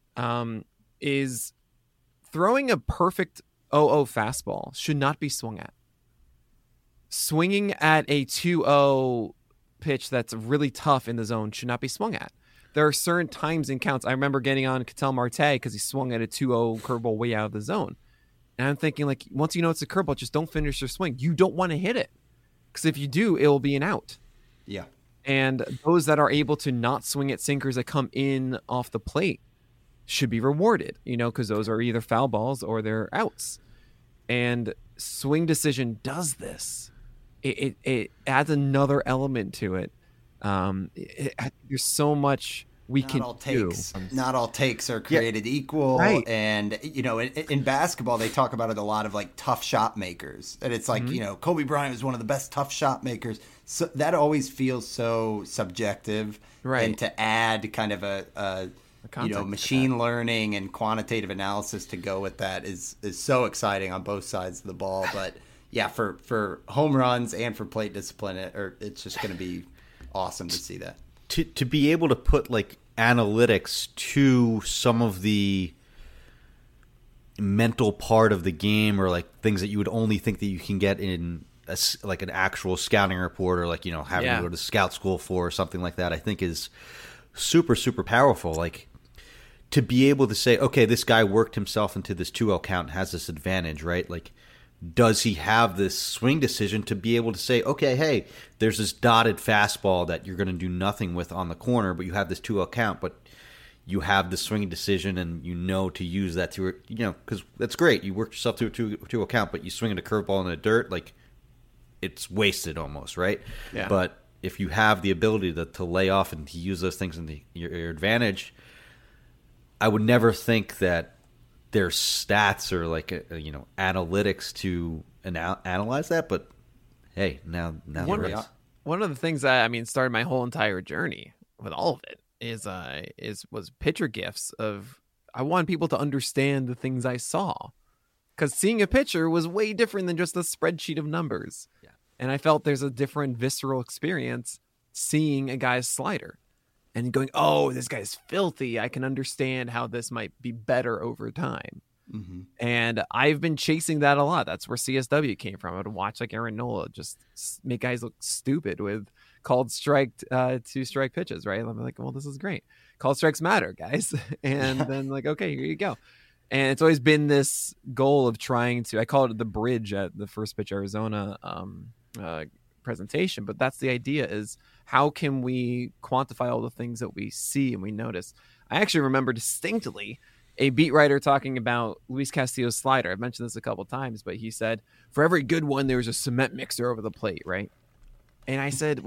is throwing a perfect 0-0 fastball should not be swung at. Swinging at a 2-0 pitch that's really tough in the zone should not be swung at. There are certain times in counts. I remember getting on Ketel Marte because he swung at a 2-0 curveball way out of the zone. And I'm thinking, like, once you know it's a curveball, just don't finish your swing. You don't want to hit it. Because if you do, it will be an out. Yeah. And those that are able to not swing at sinkers that come in off the plate should be rewarded, because those are either foul balls or they're outs. And swing decision does this. It adds another element to it. There's so much we can do. Not all takes are created equal. Right. And, in basketball, they talk about it a lot of like tough shot makers. And it's like, Kobe Bryant was one of the best tough shot makers. So that always feels so subjective. Right. And to add kind of a machine learning and quantitative analysis to go with that is so exciting on both sides of the ball. But yeah, for home runs and for plate discipline, it's just going to be awesome to see that. To be able to put like analytics to some of the mental part of the game, or like things that you would only think that you can get in like an actual scouting report, or like having to go to scout school for, or something like that, I think is super, super powerful. Like to be able to say, okay, this guy worked himself into this 2-0 count and has this advantage, right? Like, does he have this swing decision to be able to say, okay, hey, there's this dotted fastball that you're going to do nothing with on the corner, but you have this 2-0 count, but you have the swing decision and to use that to, because that's great. You worked yourself to a 2-0 count, but you swing at a curveball in the dirt, like it's wasted almost, right? Yeah. But if you have the ability to lay off and to use those things in your advantage, I would never think that there's stats or like analytics to analyze that, but hey, now one of the things that started my whole entire journey with all of it was pitcher gifts of, I want people to understand the things I saw, because seeing a pitcher was way different than just a spreadsheet of numbers. Yeah. And I felt there's a different visceral experience seeing a guy's slider and going, oh, this guy's filthy. I can understand how this might be better over time. Mm-hmm. And I've been chasing that a lot. That's where CSW came from. I would watch like Aaron Nola just make guys look stupid with called strike, 2-strike pitches, right? I'm like, well, this is great. Called strikes matter, guys. And then like, okay, here you go. And it's always been this goal of trying to, I call it the bridge at the First Pitch Arizona presentation, but that's the idea, is how can we quantify all the things that we see and we notice. I actually remember distinctly a beat writer talking about Luis Castillo's slider. I've mentioned this a couple of times, but he said, for every good one, there's a cement mixer over the plate, right? And I said,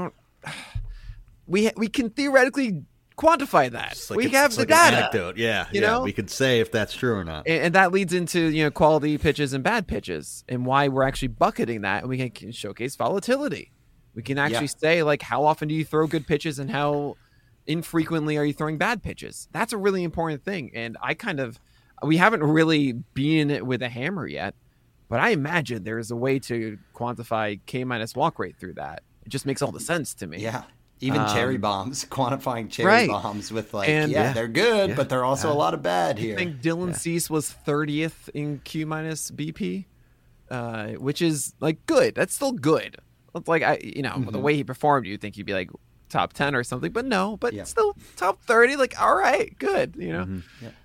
we can theoretically quantify that. Like we have the like data. An anecdote. Yeah, you know? We could say if that's true or not. And that leads into quality pitches and bad pitches, and why we're actually bucketing that, and we can showcase volatility. We can actually say, like, how often do you throw good pitches and how infrequently are you throwing bad pitches? That's a really important thing. And we haven't really been it with a hammer yet, but I imagine there is a way to quantify K- walk rate through that. It just makes all the sense to me. Yeah. Even cherry bombs, quantifying cherry bombs with they're good, but they're also a lot of bad here. I think Dylan Cease was 30th in Q- BP, which is like good. That's still good. It's like, the way he performed, you'd think he'd be like top 10 or something, but no, but still top 30. Like, all right, good. Mm-hmm.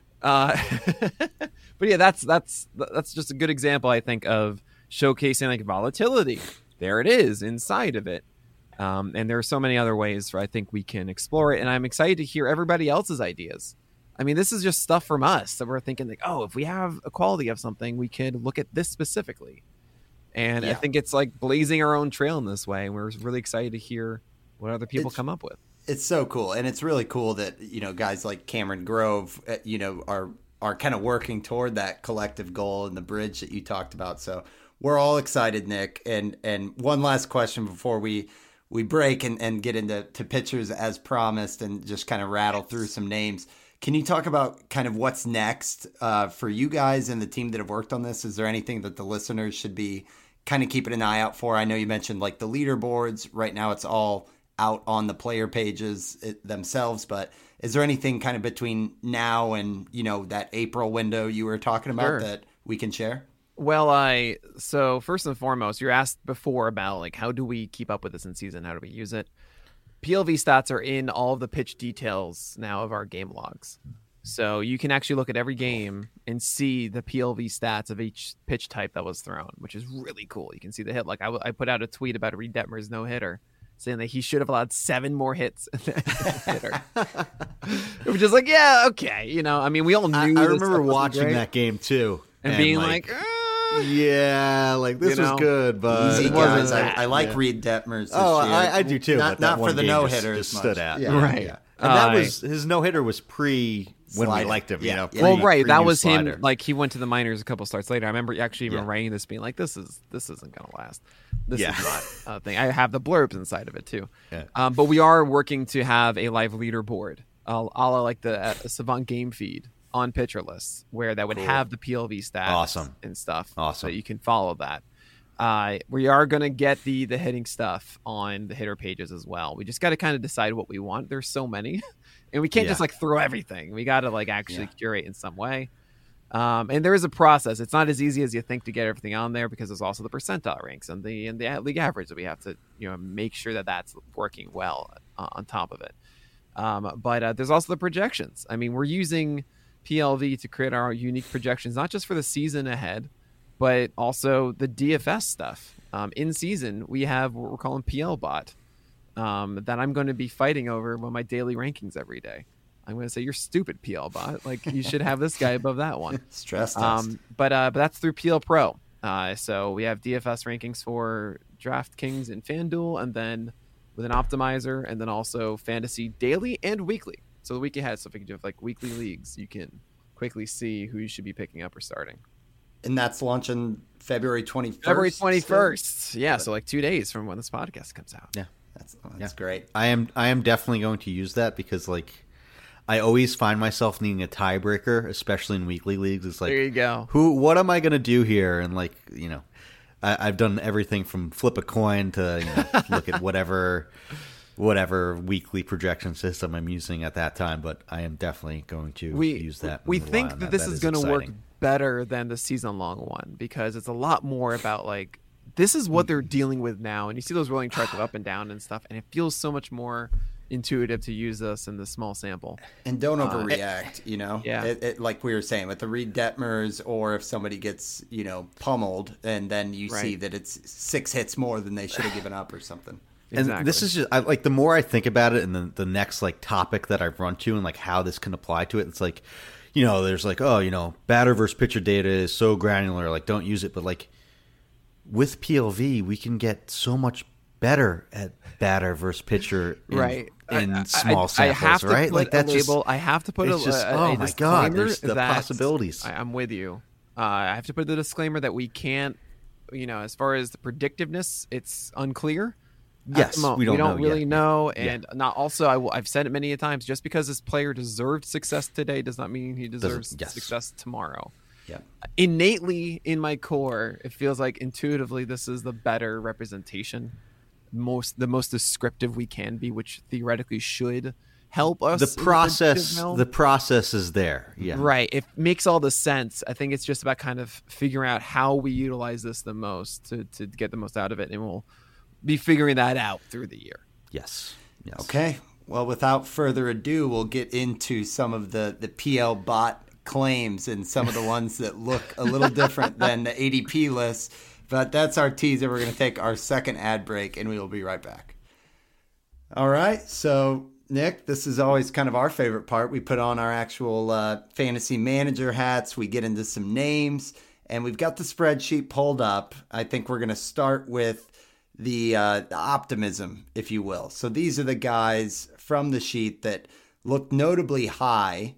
But yeah, that's just a good example, I think, of showcasing like volatility. There it is inside of it. And there are so many other ways where I think we can explore it. And I'm excited to hear everybody else's ideas. I mean, this is just stuff from us that we're thinking like, oh, if we have a quality of something, we could look at this specifically. And I think it's like blazing our own trail in this way. And we're really excited to hear what other people come up with. It's so cool. And it's really cool that, guys like Cameron Grove, are kind of working toward that collective goal and the bridge that you talked about. So we're all excited, Nick. And one last question before we break and get into pitchers as promised and just kind of rattle through some names. Can you talk about kind of what's next for you guys and the team that have worked on this? Is there anything that the listeners should be kind of keeping an eye out for? I know you mentioned like the leaderboards. Right now it's all out on the player pages themselves, but is there anything kind of between now and, that April window you were talking about that we can share? Well, so first and foremost, you asked before about like, how do we keep up with this in season? How do we use it? PLV stats are in all of the pitch details now of our game logs. So you can actually look at every game and see the PLV stats of each pitch type that was thrown, which is really cool. You can see the hit. Like I put out a tweet about Reed Detmer's no-hitter saying that he should have allowed 7 more hits. Hitter. Which is like, yeah, okay. I mean, we all knew. I remember watching that game too. And being like yeah, like this was good, but easy guys. I like Reed Detmer's. I do too. Not, but that not for the no hitter. Just stood out. Yeah. Right. Yeah. And that was his no hitter was pre when we liked him. Yeah. Well, right. That was slider. him. Like he went to the minors a couple starts later. I remember actually even Yeah. writing this, being like, "This isn't gonna last. This Yeah. is not a thing." I have the blurbs inside of it too. Yeah. But we are working to have a live leaderboard, a la like the Savant game feed on Pitcher Lists, where that would have the PLV stats Awesome. and stuff. Awesome. So you can follow that. We are going to get the hitting stuff on the hitter pages as well. We just got to kind of decide what we want. There's so many, and we can't just like throw everything. We got to like actually curate in some way. And there is a process. It's not as easy as you think to get everything on there, because there's also the percentile ranks and the league average that we have to make sure that that's working well on top of it. But there's also the projections. I mean, we're using PLV to create our unique projections, not just for the season ahead, but also the DFS stuff. In season, we have what we're calling PL Bot that I'm going to be fighting over on my daily rankings every day. I'm going to say, you're stupid, PL Bot. Like, you should have this guy above that one. Stress test. But that's through PL Pro. So we have DFS rankings for DraftKings and FanDuel, and then with an optimizer, and then also fantasy daily and weekly. So the week ahead, so if you can do like weekly leagues, you can quickly see who you should be picking up or starting. And that's launching February 21st. February 21st. Yeah, so like 2 days from when this podcast comes out. Yeah. That's great. I am definitely going to use that, because like I always find myself needing a tiebreaker, especially in weekly leagues. It's like, There you go. What am I going to do here? And like, I've done everything from flip a coin to look at whatever weekly projection system I'm using at that time. But I am definitely going to use that. We and rely think on that this is going to work exciting. better than the season long one, because it's a lot more about like, this is what they're dealing with now. And you see those rolling charts of up and down and stuff. And it feels so much more intuitive to use this in the small sample. And don't overreact, Yeah. It, like we were saying with the Reed Detmers, or if somebody gets, pummeled, and then you see that it's 6 hits more than they should have given up or something. Exactly. And this is just the more I think about it, and the next like topic that I've run to, and like how this can apply to it, it's like, there's like, batter versus pitcher data is so granular, like don't use it. But like with PLV, we can get so much better at batter versus pitcher in small samples, right? Like that's label. I have to put it's just, a oh my god, there's the that possibilities. I'm with you. I have to put the disclaimer that we can't, as far as the predictiveness, it's unclear. Yes, we don't really know, and not also. I've said it many a times. Just because this player deserved success today does not mean he deserves success tomorrow. Yeah. Innately in my core, it feels like intuitively this is the better representation, the most descriptive we can be, which theoretically should help us. The process is there. Yeah. Right. It makes all the sense. I think it's just about kind of figuring out how we utilize this the most to get the most out of it, and we'll be figuring that out through the year. Yes. Okay. Well, without further ado, we'll get into some of the PL Bot claims and some of the ones that look a little different than the ADP list. But that's our teaser. We're going to take our second ad break, and we will be right back. All right. So, Nick, this is always kind of our favorite part. We put on our actual fantasy manager hats. We get into some names, and we've got the spreadsheet pulled up. I think we're going to start with the optimism, if you will. So these are the guys from the sheet that look notably high,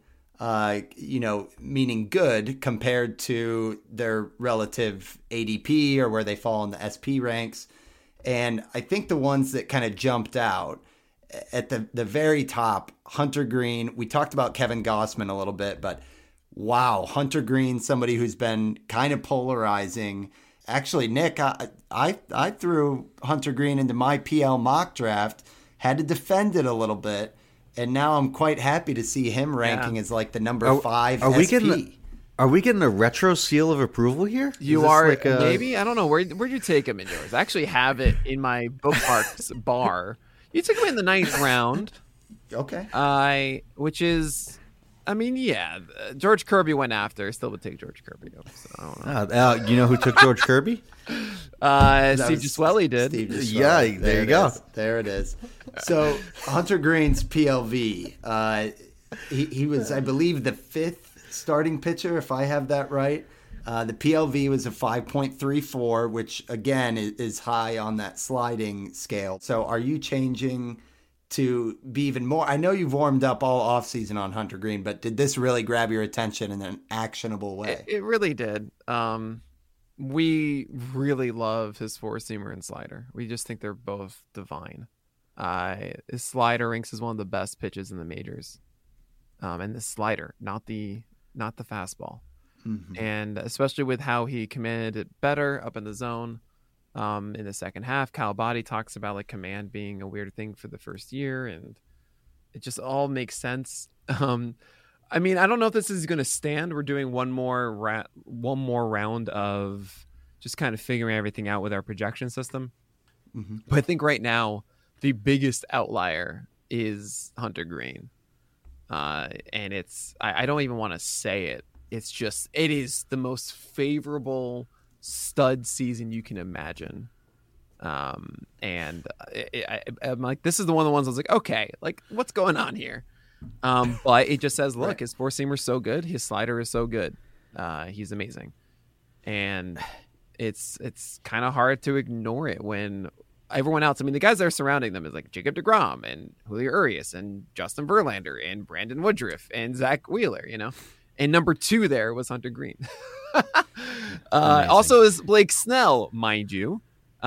meaning good compared to their relative ADP or where they fall in the SP ranks. And I think the ones that kind of jumped out at the very top, Hunter Greene. We talked about Kevin Gossman a little bit, but wow, Hunter Greene, somebody who's been kind of polarizing. Actually, Nick, I threw Hunter Greene into my PL mock draft, had to defend it a little bit, and now I'm quite happy to see him ranking as like the number 5 SP. Are we getting a retro seal of approval here? You are like maybe? I don't know. Where'd you take him in yours? I actually have it in my bookmarks bar. You took him in the 9th round. Okay. Which is, I mean, yeah. George Kirby went after. Still would take George Kirby. So I don't know. You know who took George Kirby? Steve Giswelli did. Steve Giswelli. Yeah, there you go. There it is. So Hunter Greene's PLV. He was, I believe, the 5th starting pitcher, if I have that right. The PLV was a 5.34, which again is high on that sliding scale. So are you changing to be even more? I know you've warmed up all offseason on Hunter Greene, but did this really grab your attention in an actionable way? It really did. We really love his 4-seamer and slider. We just think they're both divine. His slider ranks as one of the best pitches in the majors. And the slider, not the fastball. Mm-hmm. And especially with how he commanded it better up in the zone in the second half. Kyle Boddy talks about like command being a weird thing for the first year, and it just all makes sense. I mean, I don't know if this is going to stand. We're doing one more round of just kind of figuring everything out with our projection system. Mm-hmm. But I think right now the biggest outlier is Hunter Greene. And it's, I don't even want to say it. It's just, it is the most favorable stud season you can imagine. And I'm like, this is one of the ones I was like, okay, like what's going on here? But it just says, look, his 4-seamer is so good. His slider is so good. He's amazing. And it's kind of hard to ignore it when everyone else, I mean, the guys that are surrounding them is like Jacob deGrom and Julio Urias and Justin Verlander and Brandon Woodruff and Zach Wheeler, you know, and number 2 there was Hunter Greene. Also is Blake Snell, mind you.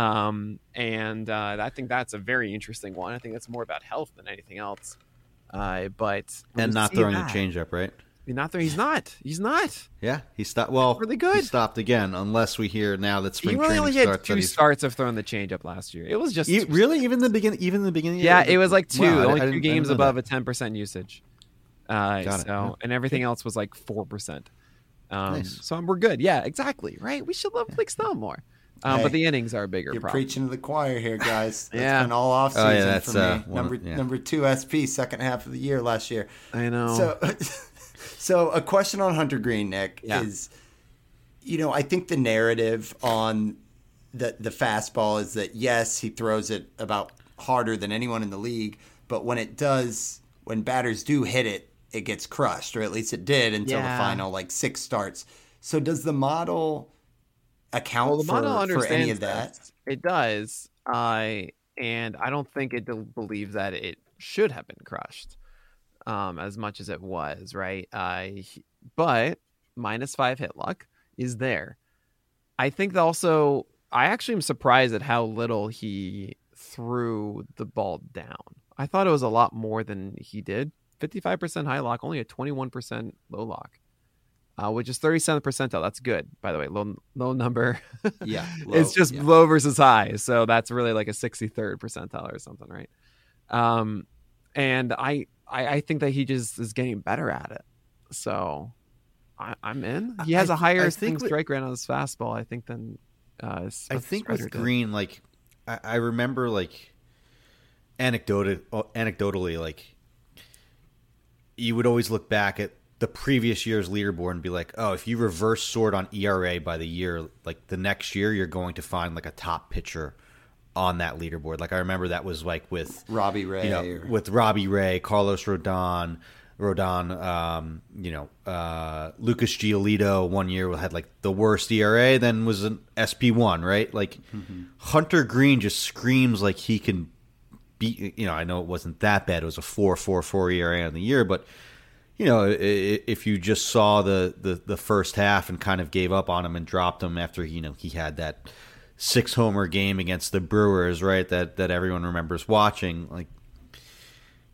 And I think that's a very interesting one. I think that's more about health than anything else. But and not throwing a changeup, right? He's not. Yeah, he stopped. Well, really good. He stopped again, unless we hear now that spring training starts. He only had 2 starts of throwing the changeup last year. It was just really even the beginning. Yeah, it was like 2. Wow, only 2 games above a 10% usage. Got it. And everything else was like 4%. Nice. So we're good. Yeah, exactly. Right. We should love Blake Snell more. But the innings are a bigger You're problem. preaching to the choir here, guys. That's Yeah. been all off season for me. Number 2 SP, second half of the year last year. I know. So a question on Hunter Greene, Nick, is, you know, I think the narrative on the fastball is that, yes, he throws it about harder than anyone in the league, but when batters do hit it, it gets crushed, or at least it did until the final, like 6 starts. So does the model account for any of that? It does. And I don't think it believes that it should have been crushed as much as it was, right? But -5 hit luck is there. I think also, I actually am surprised at how little he threw the ball down. I thought it was a lot more than he did. 55% high lock, only a 21% low lock. Which is 37th percentile. That's good, by the way. Low number. Yeah. It's just low versus high. So that's really like a 63rd percentile or something, right? And I think that he just is getting better at it. So I'm in. He has a higher strike rate on his fastball, I think, than I think with Greene, like I remember, like anecdotally, like you would always look back at the previous year's leaderboard and be like, oh, if you reverse sort on ERA by the year, like the next year, you're going to find like a top pitcher on that leaderboard. Like I remember that was like with Robbie Ray, with Robbie Ray, Carlos Rodon, Lucas Giolito one year had like the worst ERA, then was an SP1, right? Like Hunter Greene just screams like he can beat, I know it wasn't that bad. It was a 4.44 ERA on the year, but if you just saw the first half and kind of gave up on him and dropped him after he had that 6-homer game against the Brewers, right? That everyone remembers watching. Like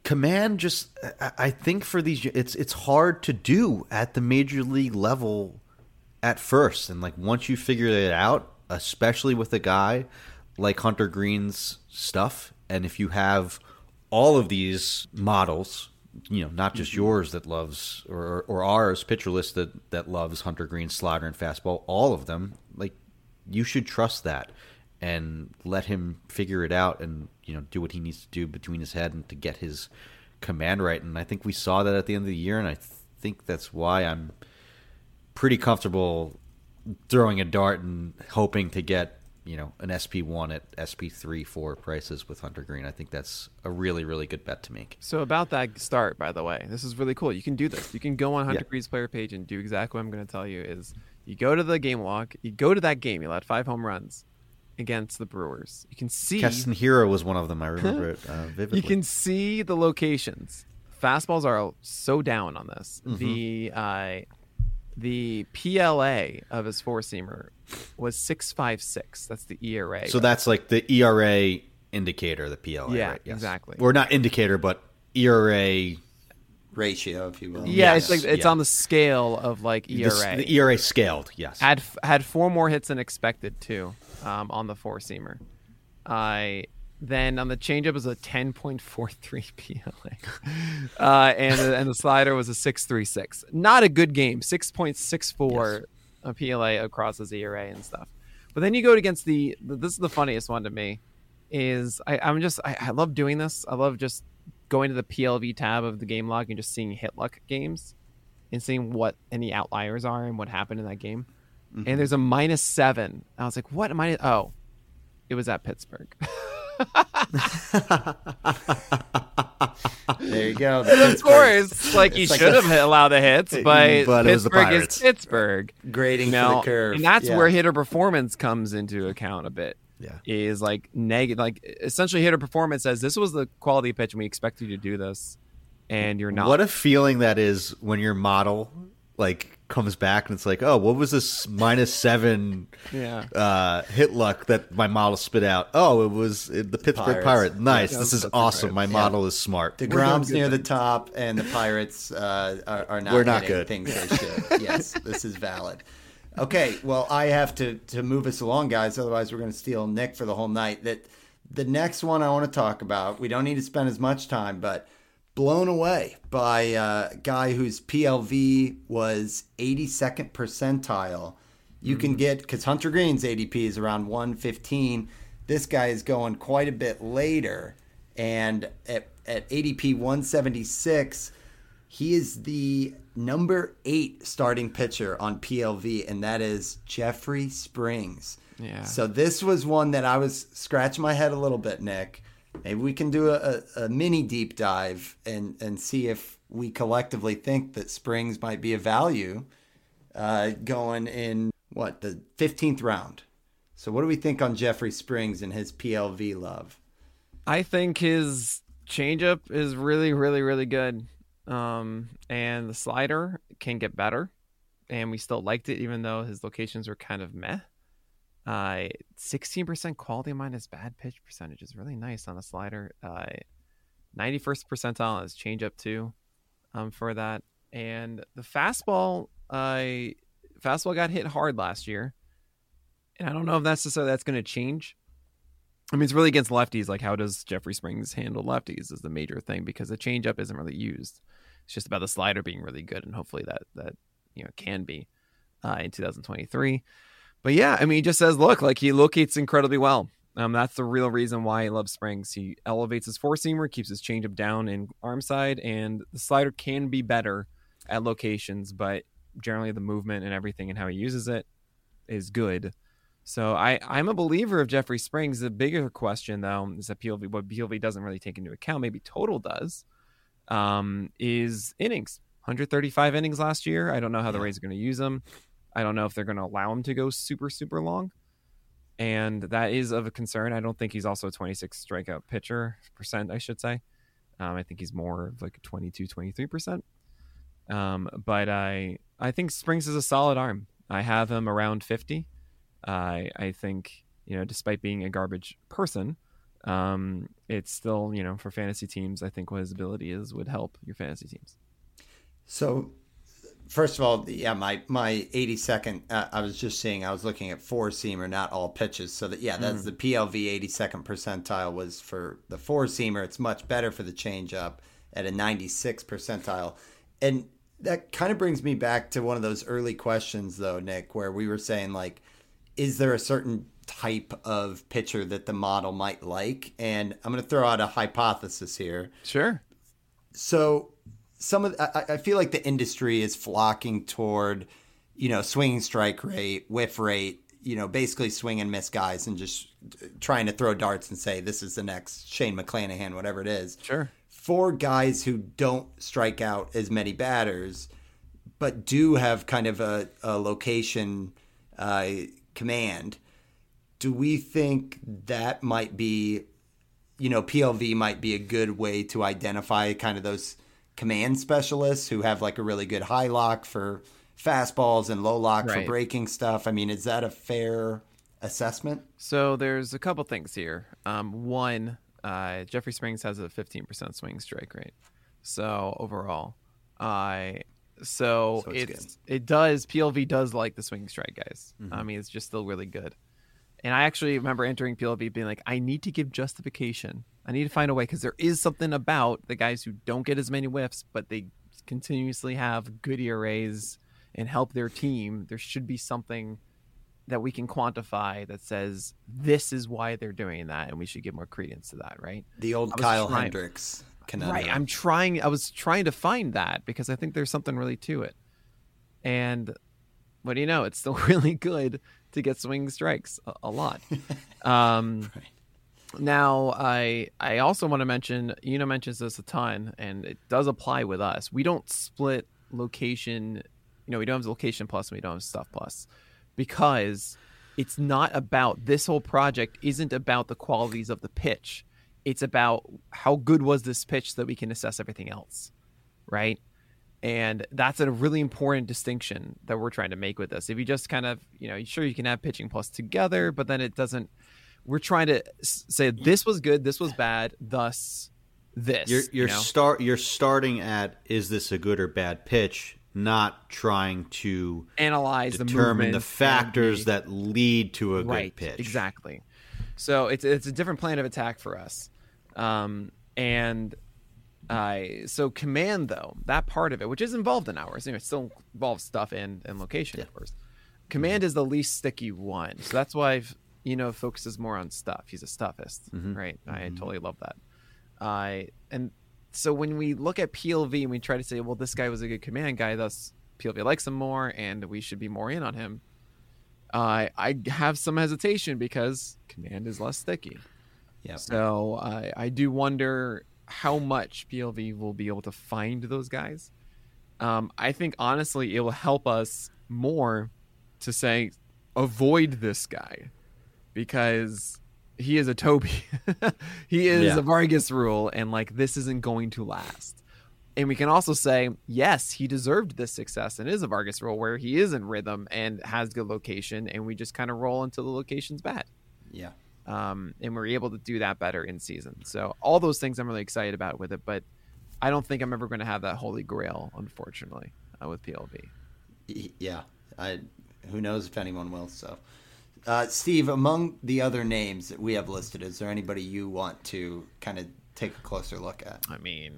command just, I think for these, it's hard to do at the major league level at first. And like once you figure it out, especially with a guy like Hunter Green's stuff, and if you have all of these models, not just yours that loves or ours, Pitcher List that loves Hunter Green's slider and fastball, all of them, like you should trust that and let him figure it out and do what he needs to do between his head and to get his command right. And I think we saw that at the end of the year, and I think that's why I'm pretty comfortable throwing a dart and hoping to get an SP1 at SP3 4 prices with Hunter Green. I think that's a really, really good bet to make. So about that start, by the way, this is really cool. You can do this. You can go on Hunter Green's player page and do exactly what I'm going to tell you is you go to the game log, you go to that game, you let 5 home runs against the Brewers. You can see Keston Hero was one of them. I remember it vividly. You can see the locations. Fastballs are so down on this. Mm-hmm. The PLA of his four-seamer was 6.56. That's the ERA. So that's like the ERA indicator, the PLA, yeah, right? Yes. Exactly. Or not indicator, but ERA ratio, if you will. Yeah, it's like it's on the scale of like ERA. The ERA scaled, yes. Had 4 more hits than expected too, on the four-seamer. Then on the changeup was a 10.43 PLA, and the slider was a 6.36. Not a good game. 6.64 PLA across his ERA and stuff. But then you go against this is the funniest one to me. Is I love doing this. I love just going to the PLV tab of the game log and just seeing hit luck games and seeing what any outliers are and what happened in that game. Mm-hmm. And there's a -7. I was like, what am I? Oh, it was at Pittsburgh. There you go. Of course, like you should have allowed the hits, but Pittsburgh is Pittsburgh. Grading for the curve. And that's where hitter performance comes into account a bit. Yeah. Is like negative, like essentially hitter performance says this was the quality pitch and we expect you to do this, and you're not. What a feeling that is when your model like comes back and it's like, oh, what was this -7 hit luck that my model spit out? Oh, it was the Pittsburgh Pirates. Nice. Yeah, this is awesome. My model is smart. DeGrom's near the top, and the Pirates are not. We're not good. Things they should. Yes, this is valid. Okay, well, I have to move us along, guys. Otherwise, we're going to steal Nick for the whole night. That the next one I want to talk about. We don't need to spend as much time, but blown away by a guy whose PLV was 82nd percentile. You can get, because Hunter Green's ADP is around 115. This guy is going quite a bit later, and at ADP 176. He is the number 8 starting pitcher on PLV, and that is Jeffrey Springs. Yeah. So this was one that I was scratching my head a little bit, Nick. Maybe we can do a mini deep dive and see if we collectively think that Springs might be a value going in, the 15th round. So what do we think on Jeffrey Springs and his PLV love? I think his changeup is really, really, really good. And the slider can get better, and we still liked it even though his locations were kind of meh. 16% quality minus bad pitch percentage is really nice on a slider. 91st percentile on his changeup too, for that. And the fastball got hit hard last year, and I don't know if that's going to change. I mean, it's really against lefties. Like, how does Jeffrey Springs handle lefties is the major thing, because the changeup isn't really used. It's just about the slider being really good, and hopefully that can be in 2023. But yeah, I mean, he just says, look, like he locates incredibly well. That's the real reason why he loves Springs. He elevates his four-seamer, keeps his changeup down in arm side, and the slider can be better at locations, but generally the movement and everything and how he uses it is good. So I'm a believer of Jeffrey Springs. The bigger question, though, is that what PLV doesn't really take into account, maybe total does, is innings. 135 innings last year. I don't know how the Rays are going to use him. I don't know if they're going to allow him to go super, super long. And that is of a concern. I don't think he's also a 26 strikeout pitcher percent, I should say. I think he's more of like a 22, 23%. But I think Springs is a solid arm. I have him around 50. I think, despite being a garbage person, it's still, for fantasy teams, I think what his ability would help your fantasy teams. So, first of all, yeah, my 82nd, I was just saying, I was looking at four-seamer, not all pitches. So, that's the PLV 82nd percentile was for the four-seamer. It's much better for the changeup at a 96th percentile. And that kind of brings me back to one of those early questions, though, Nick, where we were saying, like, is there a certain type of pitcher that the model might like? And I'm going to throw out a hypothesis here. Sure. So I feel like the industry is flocking toward, swinging strike rate, whiff rate, basically swing and miss guys and just trying to throw darts and say, this is the next Shane McClanahan, whatever it is. Sure. For guys who don't strike out as many batters, but do have kind of a location command, do we think that might be, PLV might be a good way to identify kind of those command specialists who have like a really good high lock for fastballs and low lock for breaking stuff? I mean, is that a fair assessment? So there's a couple things here. One, Jeffrey Springs has a 15% swing strike rate. So overall, PLV does like the swing strike guys. I mean, it's just still really good. And I actually remember entering PLV being like, I need to give justification. I need to find a way, because there is something about the guys who don't get as many whiffs, but they continuously have good ERAs and help their team. There should be something that we can quantify that says this is why they're doing that, and we should give more credence to that, right? The old Kyle Hendricks conundrum. Right. I was trying to find that because I think there's something really to it. And what do you know? It's still really good to get swing strikes a lot. Right. Now, I also want to mention, mentions this a ton, and it does apply with us. We don't split location. We don't have location plus and we don't have stuff plus, because it's not about, this whole project isn't about the qualities of the pitch. It's about how good was this pitch so that we can assess everything else, right? And that's a really important distinction that we're trying to make with this. If you just kind of, sure, you can have pitching plus together, but then it doesn't. We're trying to say this was good, this was bad, thus this. You're starting at, is this a good or bad pitch, not trying to analyze determine the factors that lead to a good pitch. Exactly. So it's a different plan of attack for us. So command, though, that part of it, which is involved in ours, it still involves stuff and location, of course. Command is the least sticky one. So that's why focuses more on stuff. He's a stuffist, right? I totally love that. And so when we look at PLV and we try to say, well, this guy was a good command guy, thus PLV likes him more and we should be more in on him, I have some hesitation because command is less sticky. Yeah. So I do wonder how much PLV will be able to find those guys. I think honestly it will help us more to say avoid this guy because he is a Toby. He is a Vargas rule, and this isn't going to last. And we can also say, yes, he deserved this success and is a Vargas rule where he is in rhythm and has good location, and we just kind of roll until the location's bad. Yeah. And we're able to do that better in season. So all those things I'm really excited about with it, but I don't think I'm ever going to have that holy grail, unfortunately, with PLV. Yeah. Who knows if anyone will. So, Steve, among the other names that we have listed, is there anybody you want to kind of take a closer look at? I mean,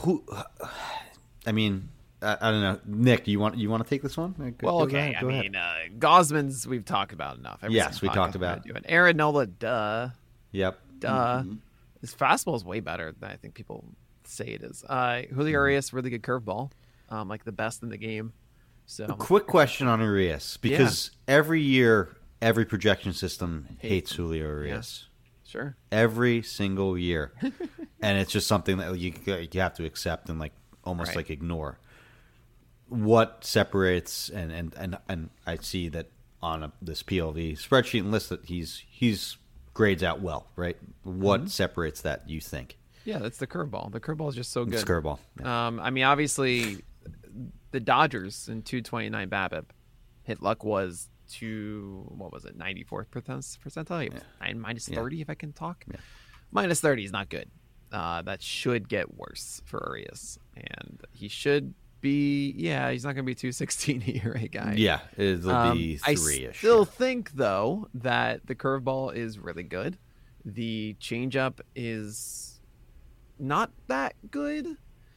I don't know. Nick, do you want to take this one? Go ahead. Gosman's we've talked about enough. Yes, we talked about it. Aaron Nola, duh. Yep. Duh. His fastball is way better than I think people say it is. Julio Urias, really good curveball, the best in the game. So, a quick question on Urias, because every year, every projection system hates Julio Urias. Yeah. Sure. Every single year, and it's just something that you have to accept and almost ignore. What separates and I see that on this PLV spreadsheet and list that he's grades out well, right? What separates that, you think? Yeah, that's the curveball. The curveball is just so good. It's curveball. Yeah. Obviously, the Dodgers in 229 BABIP hit luck was 94th percentile, minus 30 if I can talk. Yeah. minus 30 is not good. That should get worse for Urias, and he should be. Yeah, he's not going to be 216 ERA guy. Yeah, it'll be 3-ish. I still think though that the curveball is really good. The changeup is not that good.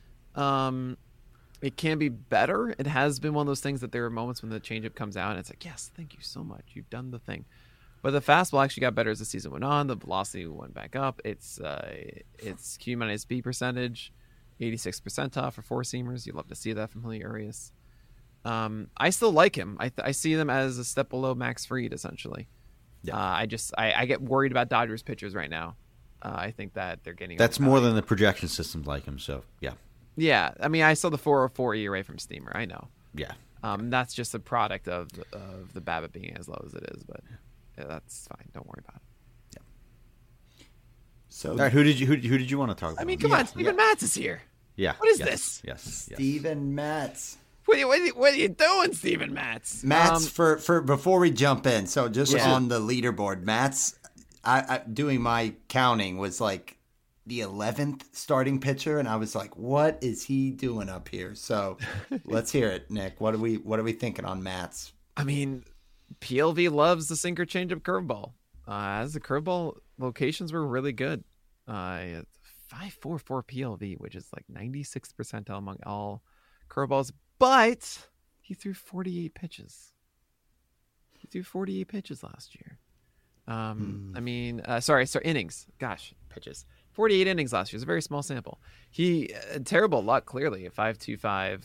It can be better. It has been one of those things that there are moments when the changeup comes out and it's like, yes, thank you so much, you've done the thing. But the fastball actually got better as the season went on. The velocity went back up. It's Q minus B percentage, 86th percentile for four seamers. You love to see that from Julio Urias. I still like him. I see them as a step below Max Fried essentially. Yeah. I get worried about Dodgers pitchers right now. I think that they're getting that's more than the projection systems like him. So yeah. Yeah, I mean, I saw the 4.04 ERA from Steamer. I know. Yeah. That's just a product of the BABIP being as low as it is, but yeah, that's fine. Don't worry about it. Yeah. So, all right, who did you want to talk about? I mean, come on, Steven Matz is here. Yeah. What is this? Yes. Steven Matz. What are you doing, Steven Matz? Matz, for before we jump in, so just on the leaderboard, Matz, I doing my counting was like the 11th starting pitcher, and I was like, what is he doing up here? So let's hear it, Nick. What are we thinking on Matz? I mean, PLV loves the sinker changeup curveball. As the curveball locations were really good. 5.44 PLV, which is like 96th percentile among all curveballs, but he threw 48 pitches. He threw 48 pitches last year. I mean, sorry, innings. Gosh, pitches. 48 innings last year is a very small sample. He terrible luck, clearly, a 5.25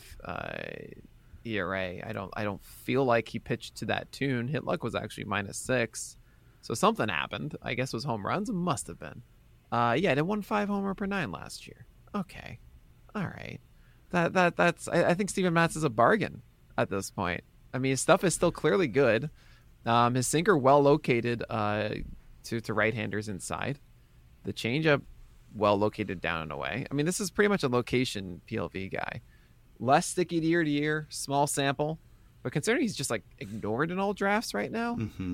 ERA. I don't feel like he pitched to that tune. Hit luck was actually -6, so something happened. I guess it was home runs. It must have been. Yeah, it had 1.5 homer per 9 last year. Okay, all right. That's. I think Steven Matz is a bargain at this point. I mean, his stuff is still clearly good. His sinker well located to right-handers inside. The changeup well located down and away. I mean, this is pretty much a location PLV guy. Less sticky year to year, small sample, but considering he's just like ignored in all drafts right now,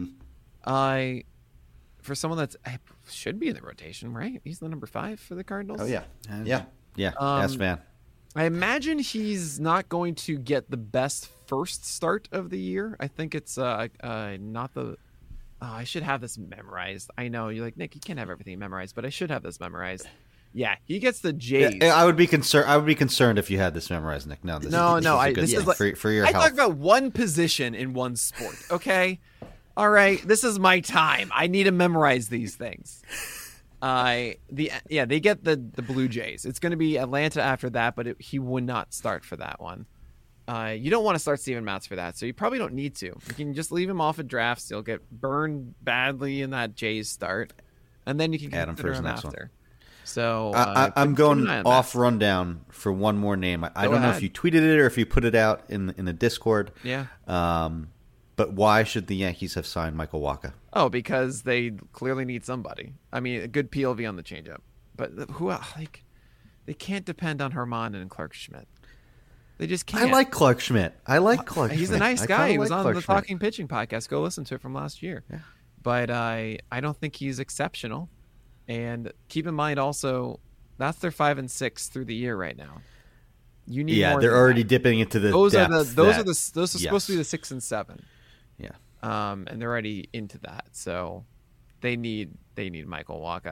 for someone that's should be in the rotation, right? He's the number 5 for the Cardinals. Oh yeah. Yes, Van. I imagine he's not going to get the best first start of the year. I think it's not the. I should have this memorized. I know you're like, Nick, you can't have everything memorized, but I should have this memorized. Yeah, he gets the Jays. Yeah, I would be concerned if you had this memorized, Nick. No, this is like, for your health. I talk about one position in one sport. Okay, all right. This is my time. I need to memorize these things. They get the Blue Jays. It's going to be Atlanta after that, but he would not start for that one. You don't want to start Steven Matz for that, so you probably don't need to. You can just leave him off at drafts. He'll get burned badly in that Jays start, and then you can add him for his next after. One. So I'm going off rundown for one more name. I don't know if you tweeted it or if you put it out in the Discord. Yeah. But why should the Yankees have signed Michael Wacha? Oh, because they clearly need somebody. I mean, a good PLV on the changeup, but who they can't depend on Herman and Clark Schmidt. They just can't. I like Clark Schmidt. He's a nice guy. He was on the Talking Pitching podcast. Go listen to it from last year. Yeah. But I don't think he's exceptional. And keep in mind also, that's their 5 and 6 through the year right now. You need more. They're already dipping into the those depth. Those are supposed to be the 6 and 7. Yeah. And they're already into that. So they need Michael Wacha.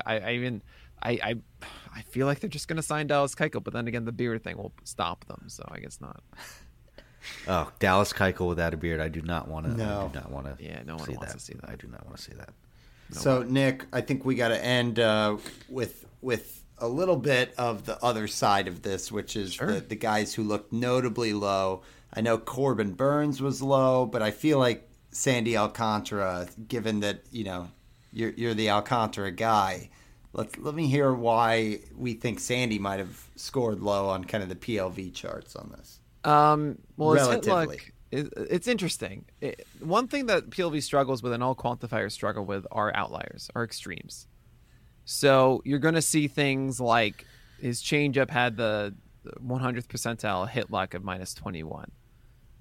I feel like they're just going to sign Dallas Keuchel, but then again, the beard thing will stop them. So I guess not. Oh, Dallas Keuchel without a beard. I do not want to. No. I do not want to. Yeah, no one wants to see that. I do not want to see that. So Nick, I think we got to end with a little bit of the other side of this, which is the guys who looked notably low. I know Corbin Burns was low, but I feel like Sandy Alcantara, given that you're the Alcantara guy. Let me hear why we think Sandy might have scored low on kind of the PLV charts on this. Well, relatively. It's interesting. One thing that PLV struggles with and all quantifiers struggle with are outliers, are extremes. So you're going to see things like his changeup had the 100th percentile hit luck of -21.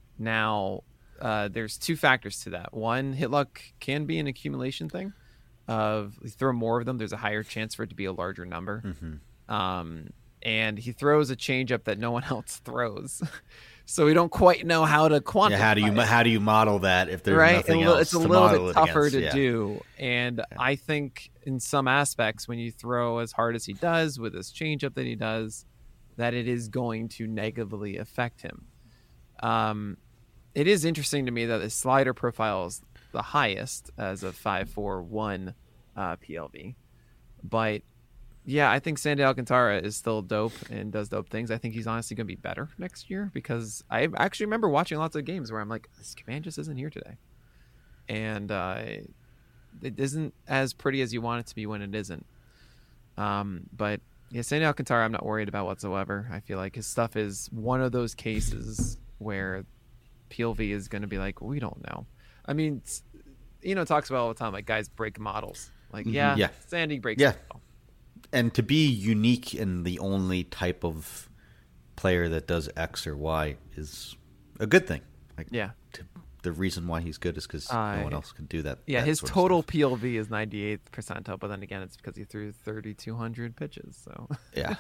Now, there's two factors to that. One, hit luck can be an accumulation thing. of you throw more of them, there's a higher chance for it to be a larger number. Mm-hmm. And he throws a changeup that no one else throws. So we don't quite know how to quantify. Yeah, how do you model that if there's right? nothing else? It's a to little model bit it tougher against? to do. And I think in some aspects, when you throw as hard as he does with this changeup that he does, that it is going to negatively affect him. It is interesting to me that his slider profile is the highest as a 5.41 PLV, but yeah, I think Sandy Alcantara is still dope and does dope things. I think he's honestly going to be better next year because I actually remember watching lots of games where I'm like, this command just isn't here today. And it isn't as pretty as you want it to be when it isn't. But yeah, Sandy Alcantara, I'm not worried about whatsoever. I feel like his stuff is one of those cases where PLV is going to be like, we don't know. I mean, talks about all the time, like guys break models. Like, yeah. Sandy breaks a model. And to be unique and the only type of player that does X or Y is a good thing. Like, the reason why he's good is because no one else can do that. Yeah, that his sort of total stuff. PLV is 98th percentile, but then again, it's because he threw 3,200 pitches. So yeah.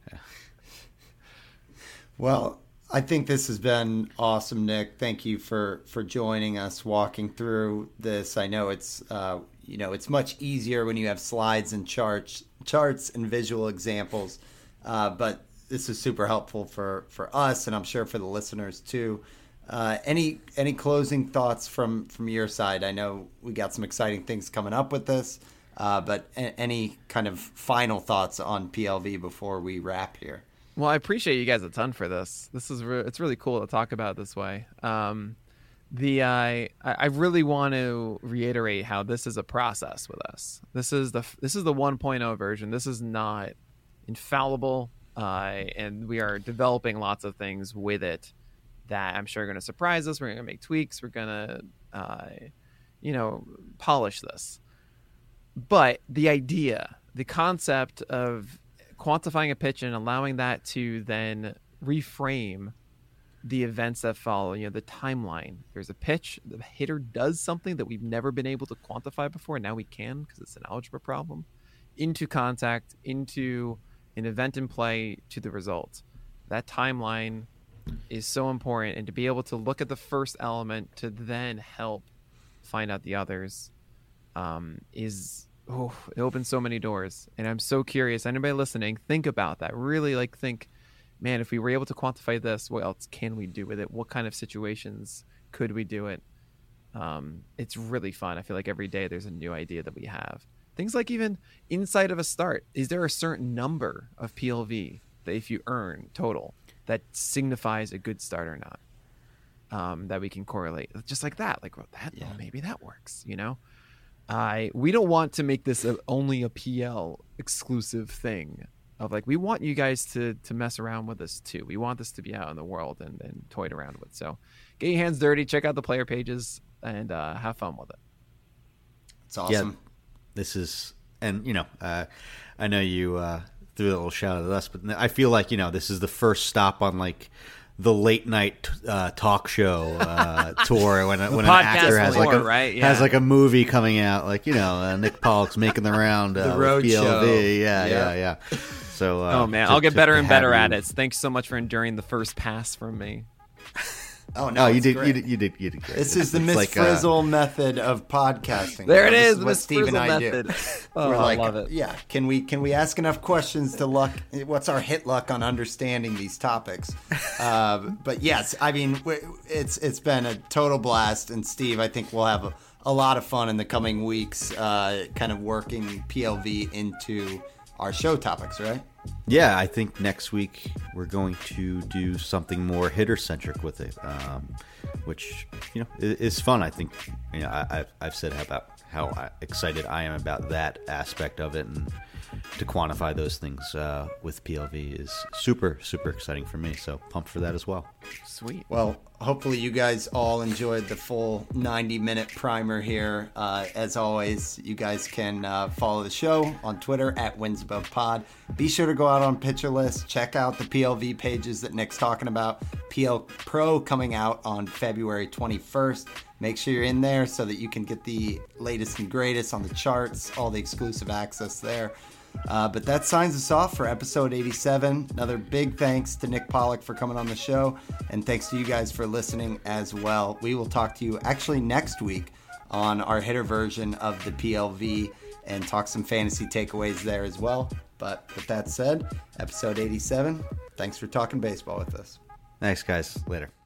Well, I think this has been awesome, Nick. Thank you for joining us, walking through this. I know it's it's much easier when you have slides and charts and visual examples, but this is super helpful for us, and I'm sure for the listeners too. Any closing thoughts from your side? I know we got some exciting things coming up with this, but any kind of final thoughts on PLV before we wrap here? Well, I appreciate you guys a ton for this. This is it's really cool to talk about this way. I really want to reiterate how this is a process with us. This is the 1.0 version. This is not infallible, and we are developing lots of things with it that I'm sure are going to surprise us. We're going to make tweaks. We're going to, polish this. But the idea, the concept of quantifying a pitch and allowing that to then reframe the events that follow, the timeline. There's a pitch, the hitter does something that we've never been able to quantify before. Now we can because it's an algebra problem. Into contact, into an event in play, to the result. That timeline is so important, and to be able to look at the first element to then help find out the others it opens so many doors. And I'm so curious, anybody listening, think about that. Really think, man, if we were able to quantify this, what else can we do with it? What kind of situations could we do it? It's really fun. I feel like every day there's a new idea that we have. Things like even inside of a start, is there a certain number of PLV that if you earn total that signifies a good start or not? That we can correlate just like that. Well, maybe that works, we don't want to make this only a PL exclusive thing of we want you guys to mess around with this too. We want this to be out in the world and toyed around with. So get your hands dirty, check out the player pages, and have fun with it. It's awesome. Yeah, this is, and I know you threw a little shout out at us, but I feel like this is the first stop on the late night talk show tour when an actor has has a movie coming out, Nick Pollock's making the round the road with PLV. show. Yeah. So oh man, I'll get better and better at it. Thanks so much for enduring the first pass from me. Oh no, you did great. you did great. This is the Miss Frizzle method of podcasting. There it is, what Miss Steve and I method. do. Oh, We're I love it. Yeah, can we ask enough questions to luck? What's our hit luck on understanding these topics? But yes, I mean it's been a total blast, and Steve, I think we'll have a lot of fun in the coming weeks, kind of working PLV into our show topics, right? Yeah, I think next week we're going to do something more hitter-centric with it, which is fun. I think I've said about how excited I am about that aspect of it, and to quantify those things with PLV is super, super exciting for me. So pumped for that as well. Sweet. Well, hopefully you guys all enjoyed the full 90-minute primer here. As always, you guys can follow the show on Twitter @WinsAbovePod. Be sure to go out on Pitcher List. Check out the PLV pages that Nick's talking about. PL Pro coming out on February 21st. Make sure you're in there so that you can get the latest and greatest on the charts, all the exclusive access there. But that signs us off for episode 87. Another big thanks to Nick Pollack for coming on the show, and thanks to you guys for listening as well. We will talk to you actually next week on our hitter version of the PLV and talk some fantasy takeaways there as well. But with that said, episode 87, thanks for talking baseball with us. Thanks, guys. Later.